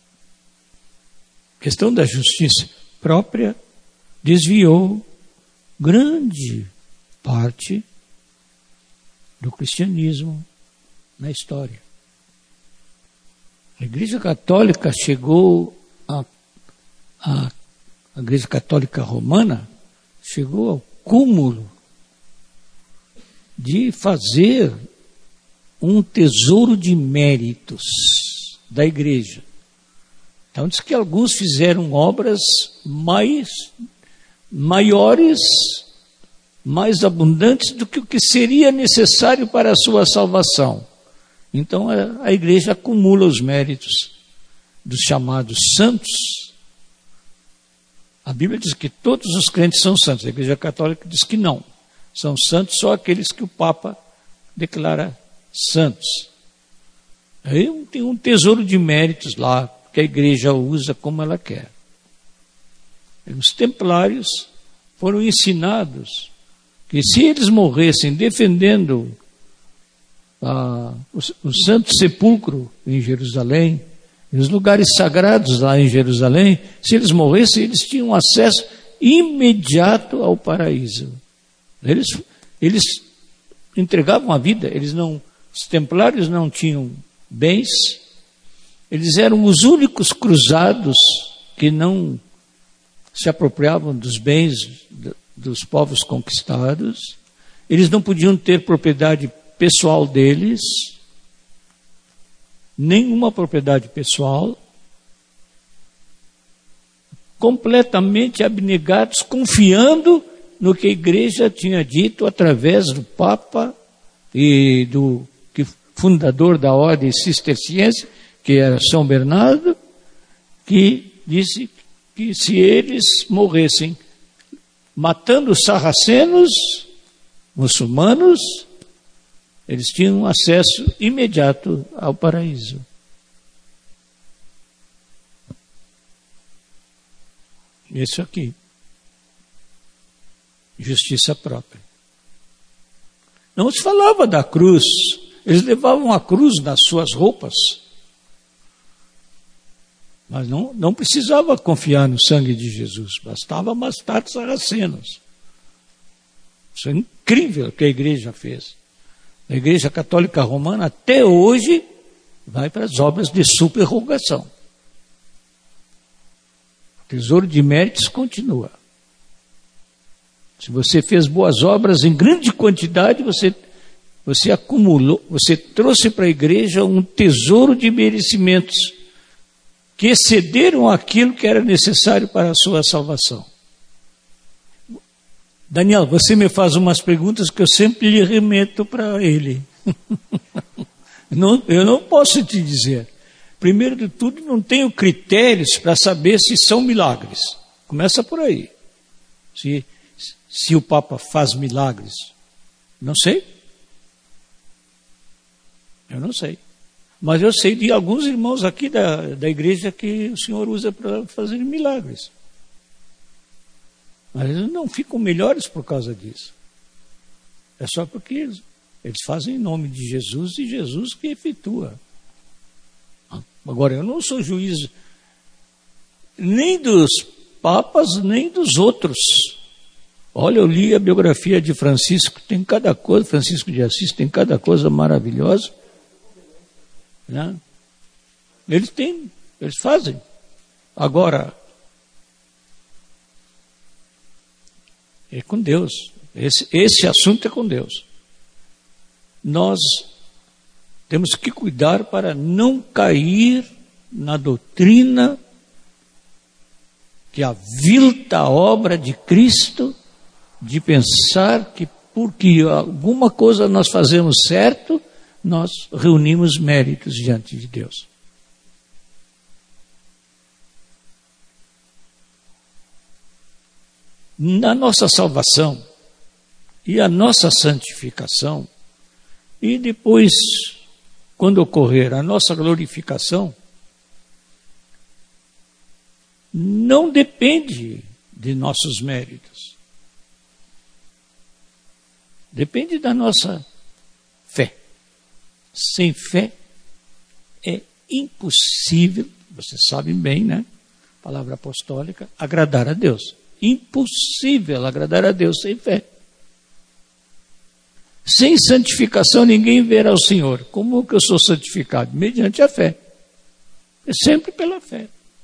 A questão da justiça própria desviou grande parte do cristianismo na história. A Igreja Católica chegou a, a, a Igreja Católica Romana chegou ao cúmulo de fazer um tesouro de méritos da igreja. Então diz que alguns fizeram obras mais maiores, mais abundantes do que o que seria necessário para a sua salvação. Então a, a igreja acumula os méritos dos chamados santos. A Bíblia diz que todos os crentes são santos. A Igreja Católica diz que não. São santos só aqueles que o Papa declara santos. Aí tem um tesouro de méritos lá, que a igreja usa como ela quer. E os templários foram ensinados que se eles morressem defendendo ah, o, o Santo Sepulcro em Jerusalém, e os lugares sagrados lá em Jerusalém, se eles morressem, eles tinham acesso imediato ao paraíso. Eles, eles entregavam a vida, eles não, os templários não tinham bens, eles eram os únicos cruzados que não se apropriavam dos bens dos povos conquistados, eles não podiam ter propriedade pessoal deles, nenhuma propriedade pessoal, completamente abnegados, confiando no que a igreja tinha dito através do Papa e do que, fundador da ordem cisterciense, que era São Bernardo, que disse que se eles morressem matando os sarracenos, muçulmanos, eles tinham acesso imediato ao paraíso. Isso aqui. Justiça própria. Não se falava da cruz. Eles levavam a cruz nas suas roupas. Mas não, não precisava confiar no sangue de Jesus. Bastava matar os sarracenos. Isso é incrível o que a igreja fez. A Igreja Católica Romana, até hoje, vai para as obras de superrogação. O tesouro de méritos continua. Se você fez boas obras em grande quantidade, você, você acumulou, você trouxe para a igreja um tesouro de merecimentos que excederam aquilo que era necessário para a sua salvação. Daniel, você me faz umas perguntas que eu sempre lhe remeto para ele. não, eu não posso te dizer. Primeiro de tudo, não tenho critérios para saber se são milagres. Começa por aí. Se, se o Papa faz milagres, não sei. Eu não sei. Mas eu sei de alguns irmãos aqui da, da igreja que o Senhor usa para fazer milagres. Mas eles não ficam melhores por causa disso. É só porque eles, eles fazem em nome de Jesus e Jesus que efetua. Agora, eu não sou juiz nem dos papas, nem dos outros. Olha, eu li a biografia de Francisco, tem cada coisa, Francisco de Assis tem cada coisa maravilhosa. Né? Eles têm, eles fazem. Agora, é com Deus. Esse, esse assunto é com Deus. Nós temos que cuidar para não cair na doutrina que avilta a obra de Cristo, de pensar que porque alguma coisa nós fazemos certo, nós reunimos méritos diante de Deus. Na nossa salvação e a nossa santificação, e depois, quando ocorrer a nossa glorificação, não depende de nossos méritos. Depende da nossa fé. Sem fé é impossível, vocês sabem bem, né? Palavra apostólica, agradar a Deus. Impossível agradar a Deus sem fé. Sem santificação ninguém verá o Senhor. Como que eu sou santificado? Mediante a fé. É sempre pela fé.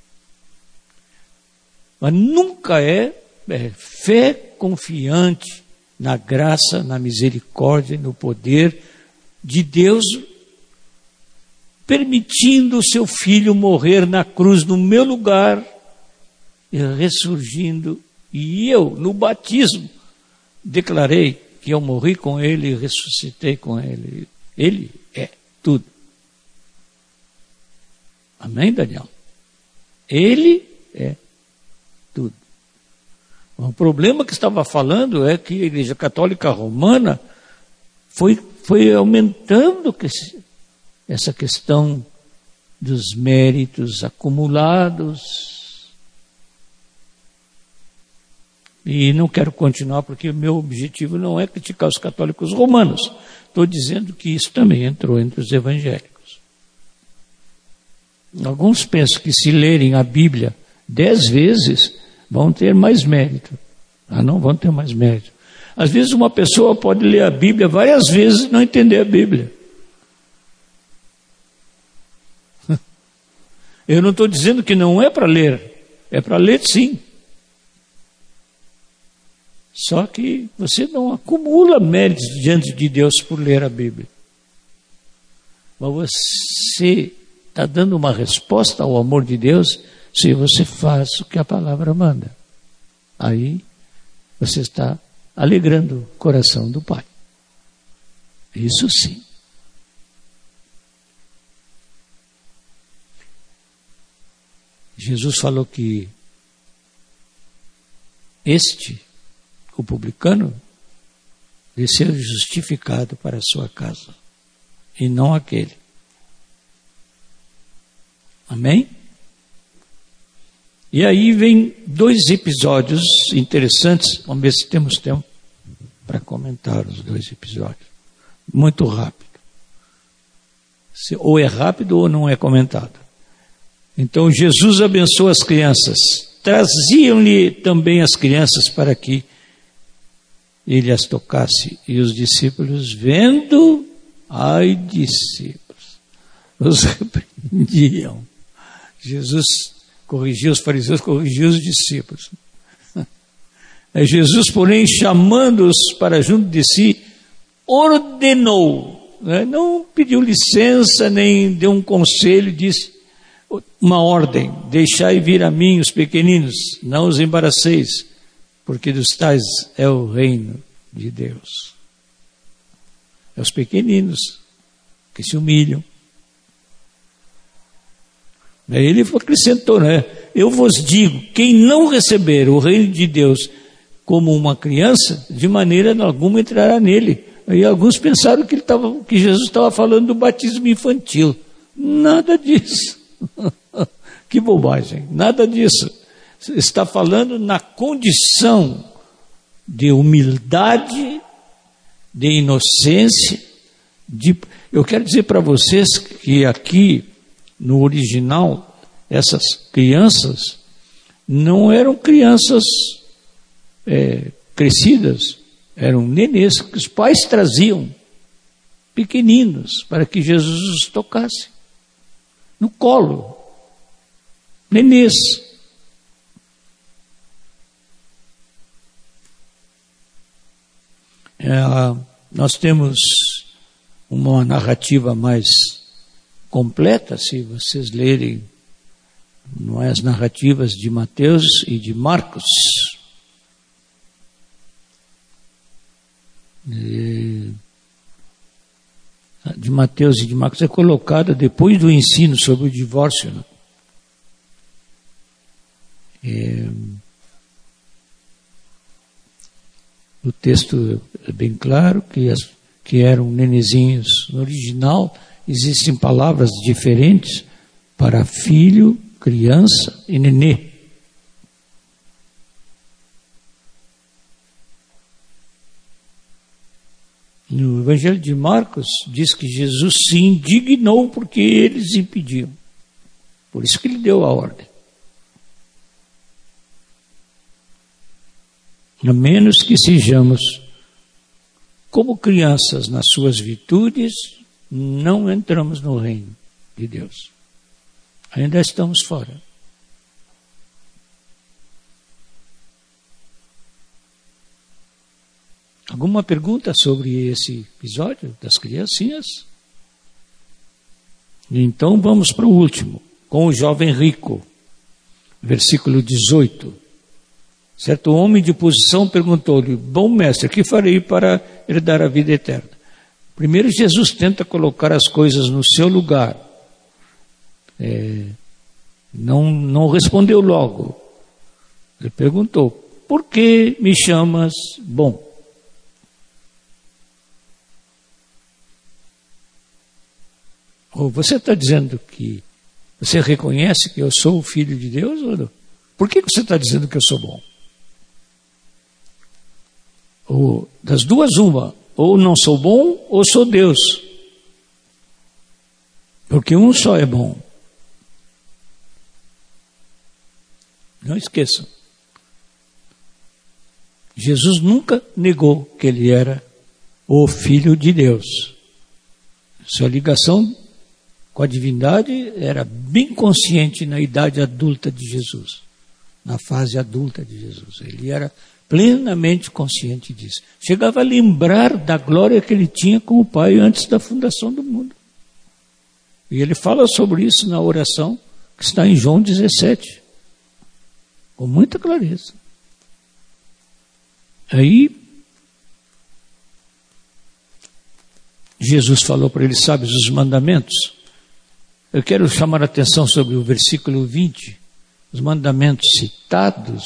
Mas nunca é, é fé confiante na graça, na misericórdia, no poder de Deus, permitindo o seu filho morrer na cruz no meu lugar e ressurgindo. E eu, no batismo, declarei que eu morri com ele e ressuscitei com ele. Ele é tudo. Amém, Daniel? Ele é tudo. O problema que estava falando é que a Igreja Católica Romana foi, foi aumentando essa questão dos méritos acumulados. E não quero continuar porque o meu objetivo não é criticar os católicos romanos. Estou dizendo que isso também entrou entre os evangélicos. Alguns pensam que se lerem a Bíblia dez vezes vão ter mais mérito. Ah, não vão ter mais mérito. Às vezes uma pessoa pode ler a Bíblia várias vezes e não entender a Bíblia. Eu não estou dizendo que não é para ler. É para ler sim. Só que você não acumula méritos diante de Deus por ler a Bíblia. Mas você está dando uma resposta ao amor de Deus se você faz o que a palavra manda. Aí você está alegrando o coração do Pai. Isso sim. Jesus falou que este, o publicano, desceu justificado para a sua casa, e não aquele. Amém? E aí vem dois episódios interessantes. Vamos ver se temos tempo para comentar os dois episódios. Muito rápido. Se, ou é rápido ou não é comentado. Então Jesus abençoa as crianças. Traziam-lhe também as crianças para que ele as tocasse. E os discípulos, vendo, ai discípulos, os repreendiam. Jesus corrigiu os fariseus, corrigiu os discípulos. Jesus, porém, chamando-os para junto de si, ordenou, né? Não pediu licença, nem deu um conselho, disse uma ordem: deixai vir a mim os pequeninos, não os embaraceis, porque dos tais é o reino de Deus. É os pequeninos que se humilham. Aí ele acrescentou, né? Eu vos digo, quem não receber o reino de Deus como uma criança, de maneira alguma entrará nele. Aí alguns pensaram que, ele tava, que Jesus estava falando do batismo infantil. Nada disso. Que bobagem, nada disso. Está falando na condição de humildade, de inocência. De... Eu quero dizer para vocês que aqui, no original, essas crianças não eram crianças é, crescidas, eram nenês que os pais traziam, pequeninos, para que Jesus os tocasse no colo, nenês. É, nós temos uma narrativa mais completa, se vocês lerem não é, as narrativas de Mateus e de Marcos. E, de Mateus e de Marcos é colocada depois do ensino sobre o divórcio. Né? É, o texto é bem claro que, as, que eram nenezinhos. No original existem palavras diferentes para filho, criança e nenê. No Evangelho de Marcos diz que Jesus se indignou porque eles impediam. Por isso que ele deu a ordem. A menos que sejamos como crianças nas suas virtudes, não entramos no reino de Deus. Ainda estamos fora. Alguma pergunta sobre esse episódio das criancinhas? Então vamos para o último, com o jovem rico. Versículo dezoito. Certo homem de posição perguntou-lhe: bom mestre, o que farei para herdar a vida eterna? Primeiro Jesus tenta colocar as coisas no seu lugar. É, não, não respondeu logo. Ele perguntou: por que me chamas bom? Ou você está dizendo que você reconhece que eu sou o Filho de Deus? Ou não? Por que você está dizendo que eu sou bom? Ou, das duas, uma. Ou não sou bom, ou sou Deus. Porque um só é bom. Não esqueçam. Jesus nunca negou que ele era o Filho de Deus. Sua ligação com a divindade era bem consciente na idade adulta de Jesus, na fase adulta de Jesus. Ele era plenamente consciente disso. Chegava a lembrar da glória que ele tinha com o Pai antes da fundação do mundo. E ele fala sobre isso na oração que está em João dezessete, com muita clareza. Aí, Jesus falou para eles, sabes, os mandamentos. Eu quero chamar a atenção sobre o versículo vinte, os mandamentos citados,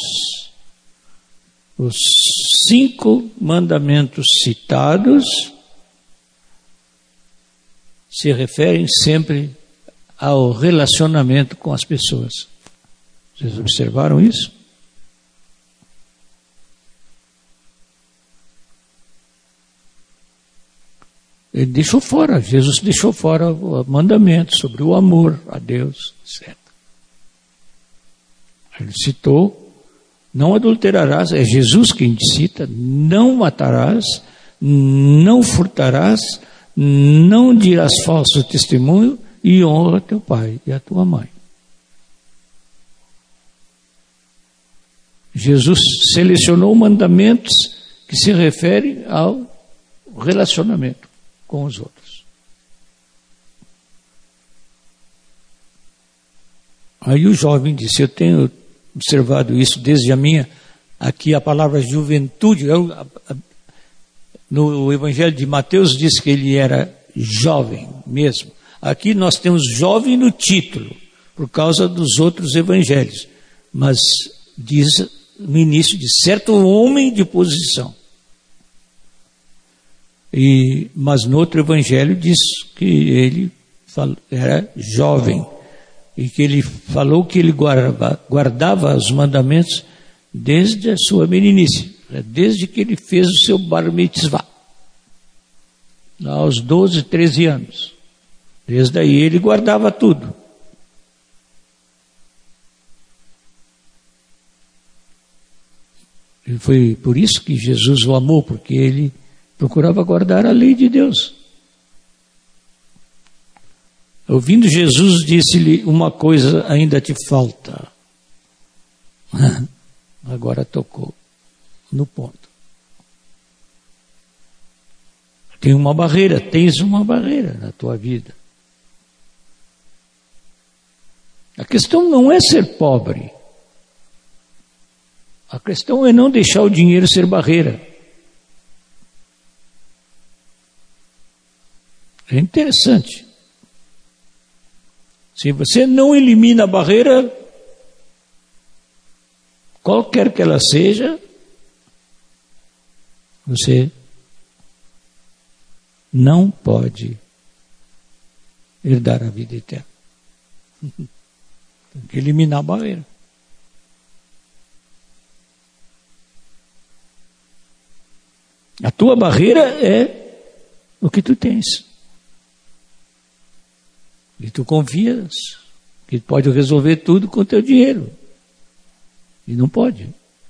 os cinco mandamentos citados se referem sempre ao relacionamento com as pessoas. Vocês observaram isso? Ele deixou fora, Jesus deixou fora o mandamento sobre o amor a Deus, etcétera. Ele citou, não adulterarás, é Jesus quem cita, não matarás, não furtarás, não dirás falso testemunho e honra teu pai e a tua mãe. Jesus selecionou mandamentos que se referem ao relacionamento com os outros. Aí o jovem disse, eu tenho observado isso desde a minha, aqui a palavra juventude, eu, a, a, no Evangelho de Mateus diz que ele era jovem mesmo. Aqui nós temos jovem no título, por causa dos outros evangelhos, mas diz no início de certo homem de posição. E, mas no outro evangelho diz que ele era jovem e que ele falou que ele guardava, guardava os mandamentos desde a sua meninice, desde que ele fez o seu bar mitzvah, aos doze, treze anos. Desde aí ele guardava tudo. E foi por isso que Jesus o amou, porque ele procurava guardar a lei de Deus. Ouvindo Jesus, disse-lhe, uma coisa ainda te falta. Agora tocou no ponto. Tem uma barreira, tens uma barreira na tua vida. A questão não é ser pobre. A questão é não deixar o dinheiro ser barreira. É interessante. Se você não elimina a barreira, qualquer que ela seja, você não pode herdar a vida eterna. Tem que eliminar a barreira. A tua barreira é o que tu tens. E tu confias que pode resolver tudo com o teu dinheiro. E não pode.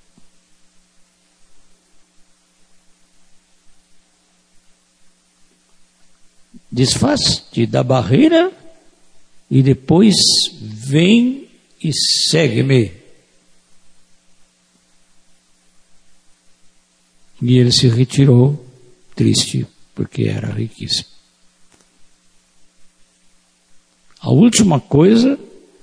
Desfaz-te da barreira e depois vem e segue-me. E ele se retirou, triste, porque era riquíssimo. A última coisa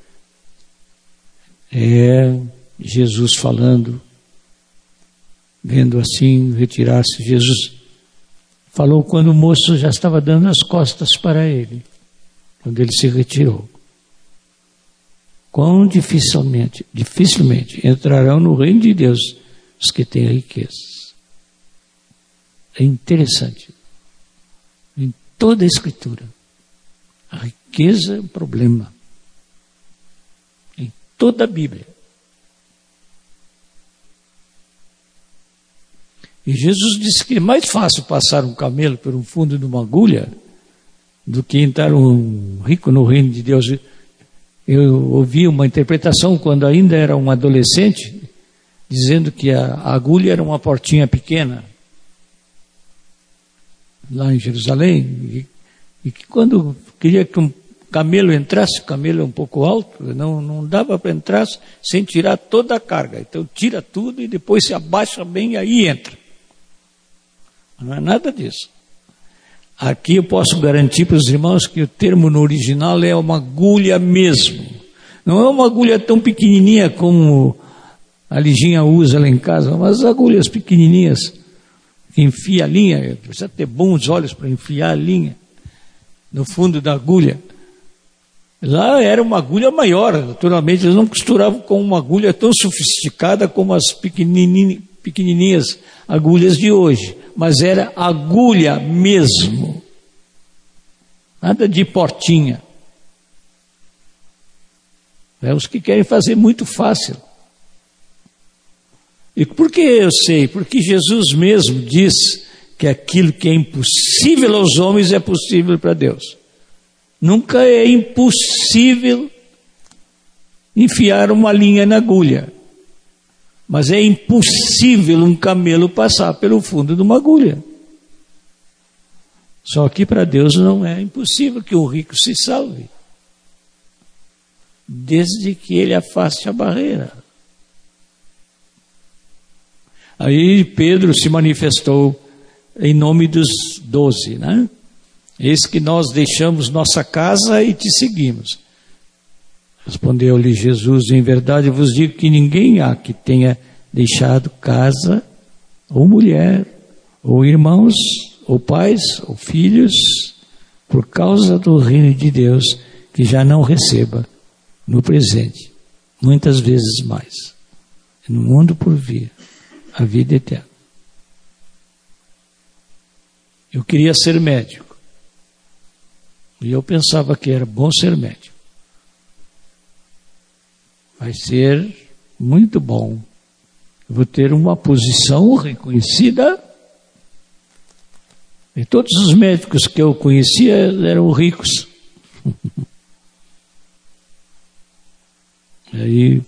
é Jesus falando, vendo assim retirar-se. Jesus falou quando o moço já estava dando as costas para ele, quando ele se retirou. Quão dificilmente, dificilmente entrarão no reino de Deus os que têm riquezas. É interessante. Em toda a Escritura, a riqueza é um problema. Em toda a Bíblia. E Jesus disse que é mais fácil passar um camelo por um fundo de uma agulha do que entrar um rico no reino de Deus. Eu ouvi uma interpretação quando ainda era um adolescente, dizendo que a agulha era uma portinha pequena, lá em Jerusalém, e, e que quando queria que um camelo entrasse, o camelo é um pouco alto, não, não dava para entrar sem tirar toda a carga. Então tira tudo e depois se abaixa bem e aí entra. Não é nada disso. Aqui eu posso garantir para os irmãos que o termo no original é uma agulha mesmo. Não é uma agulha tão pequenininha como a Liginha usa lá em casa, umas agulhas pequenininhas que enfia a linha, precisa ter bons olhos para enfiar a linha no fundo da agulha. Lá era uma agulha maior, naturalmente, eles não costuravam com uma agulha tão sofisticada como as pequenininhas, pequenininhas agulhas de hoje, mas era agulha mesmo, nada de portinha. É os que querem fazer muito fácil. E por que eu sei? Porque Jesus mesmo diz que aquilo que é impossível aos homens é possível para Deus. Nunca é impossível enfiar uma linha na agulha, mas é impossível um camelo passar pelo fundo de uma agulha. Só que para Deus não é impossível que o rico se salve, desde que ele afaste a barreira. Aí Pedro se manifestou em nome dos doze, né? Eis que nós deixamos nossa casa e te seguimos. Respondeu-lhe Jesus: em verdade vos digo que ninguém há que tenha deixado casa, ou mulher, ou irmãos, ou pais, ou filhos, por causa do reino de Deus, que já não receba no presente, muitas vezes mais, no mundo por vir, a vida eterna. Eu queria ser médico. E eu pensava que era bom ser médico. Vai ser muito bom. Eu vou ter uma posição reconhecida. E todos os médicos que eu conhecia eram ricos. Aí,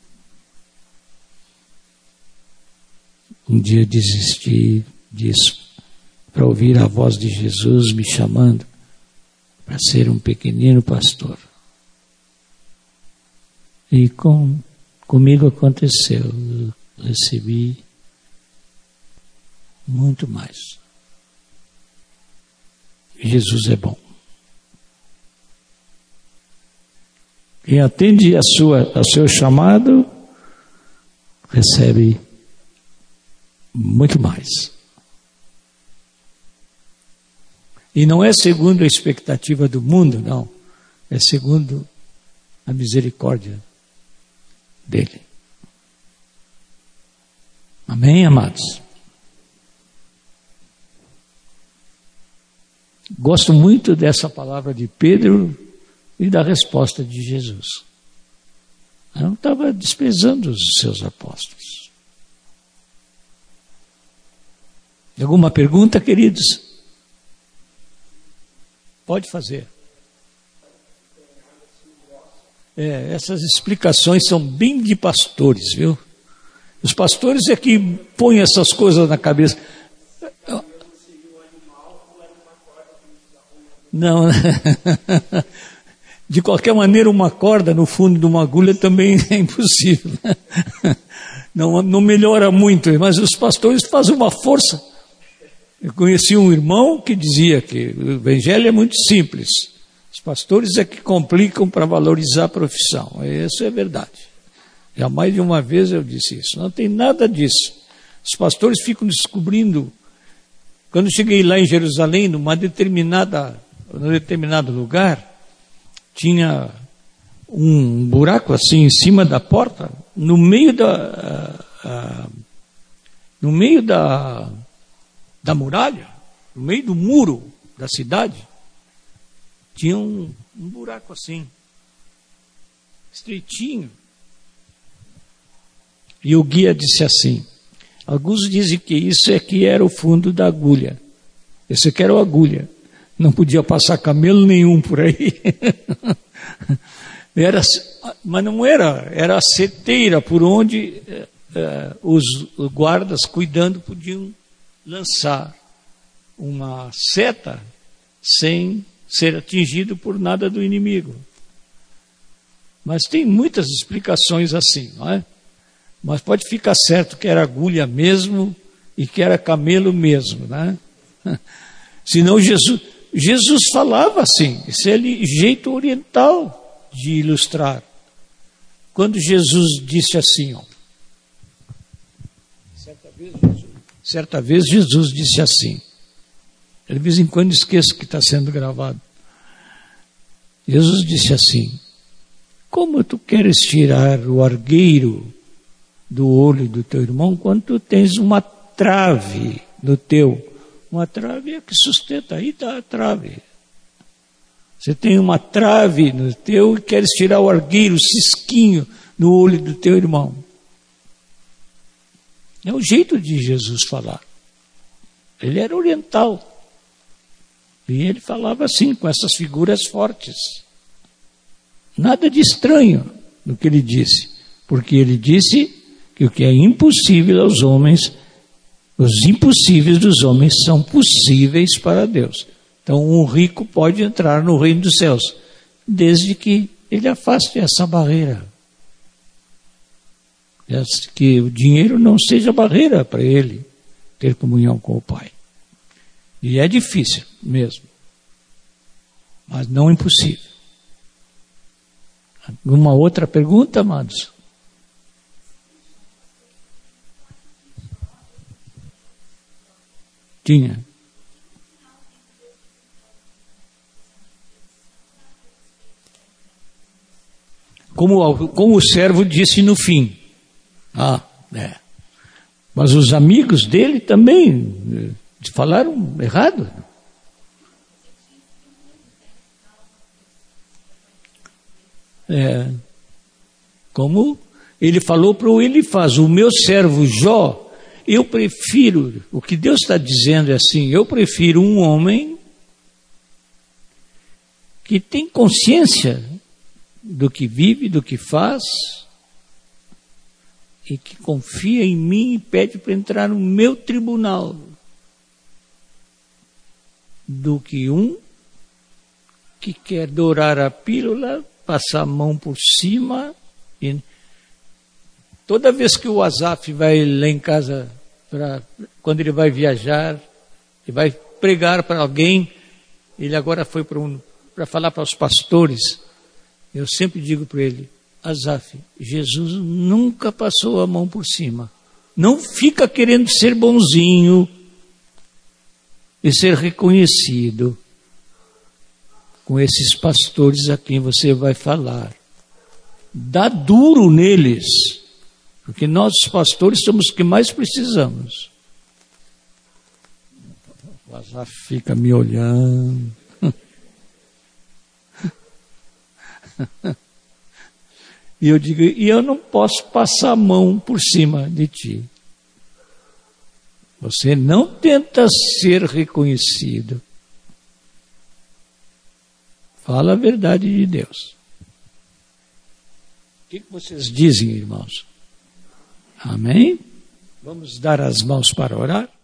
um dia desisti disso, para ouvir a voz de Jesus me chamando para ser um pequenino pastor. E com, comigo aconteceu, eu recebi muito mais. Jesus é bom. Quem atende a sua, ao seu chamado, recebe muito mais. E não é segundo a expectativa do mundo, não. É segundo a misericórdia dele. Amém, amados? Gosto muito dessa palavra de Pedro e da resposta de Jesus. Eu não estava desprezando os seus apóstolos. Alguma pergunta, queridos? Pode fazer. É, essas explicações são bem de pastores, viu? Os pastores é que põem essas coisas na cabeça. Não, de qualquer maneira, uma corda no fundo de uma agulha também é impossível. Não, não melhora muito, mas os pastores fazem uma força. Eu conheci um irmão que dizia que o evangelho é muito simples. Os pastores é que complicam para valorizar a profissão. Isso é verdade. Já mais de uma vez eu disse isso. Não tem nada disso. Os pastores ficam descobrindo. Quando eu cheguei lá em Jerusalém, numa determinada, num determinado lugar, tinha um buraco assim em cima da porta, no meio da, uh, uh, no meio da da muralha, no meio do muro da cidade, tinha um, um buraco assim, estreitinho. E o guia disse assim, alguns dizem que isso é que era o fundo da agulha. Esse aqui era a agulha. Não podia passar camelo nenhum por aí. Era, mas não era, era a seteira por onde eh, eh, os guardas cuidando podiam lançar uma seta sem ser atingido por nada do inimigo. Mas tem muitas explicações assim, não é? Mas pode ficar certo que era agulha mesmo e que era camelo mesmo, né? Senão Jesus, Jesus falava assim, esse é o jeito oriental de ilustrar. Quando Jesus disse assim, ó, certa vez Jesus, certa vez Jesus disse assim, de vez em quando esqueço que está sendo gravado. Jesus disse assim: como tu queres tirar o argueiro do olho do teu irmão quando tu tens uma trave no teu? Uma trave é que sustenta, aí está a trave. Você tem uma trave no teu e queres tirar o argueiro, o cisquinho no olho do teu irmão. É o jeito de Jesus falar. Ele era oriental. E ele falava assim, com essas figuras fortes. Nada de estranho no que ele disse. Porque ele disse que o que é impossível aos homens, os impossíveis dos homens são possíveis para Deus. Então um rico pode entrar no reino dos céus, desde que ele afaste essa barreira. Que o dinheiro não seja barreira para ele ter comunhão com o Pai. E é difícil mesmo, mas não impossível. Alguma outra pergunta, amados? Tinha. Como, como o servo disse no fim. Ah, é. Mas os amigos dele também falaram errado. É. Como ele falou para o Elifaz, o meu servo Jó, eu prefiro, o que Deus está dizendo é assim, eu prefiro um homem que tem consciência do que vive, do que faz, e que confia em mim e pede para entrar no meu tribunal, do que um que quer dourar a pílula, passar a mão por cima. E toda vez que o Asaf vai lá em casa, pra, quando ele vai viajar, ele vai pregar para alguém, ele agora foi para um, para falar para os pastores, eu sempre digo para ele, Asaf, Jesus nunca passou a mão por cima. Não fica querendo ser bonzinho e ser reconhecido com esses pastores a quem você vai falar. Dá duro neles, porque nós, os pastores, somos os que mais precisamos. O Asaf fica me olhando. E eu digo, e eu não posso passar a mão por cima de ti. Você não tenta ser reconhecido. Fala a verdade de Deus. O que vocês dizem, irmãos? Amém? Vamos dar as mãos para orar?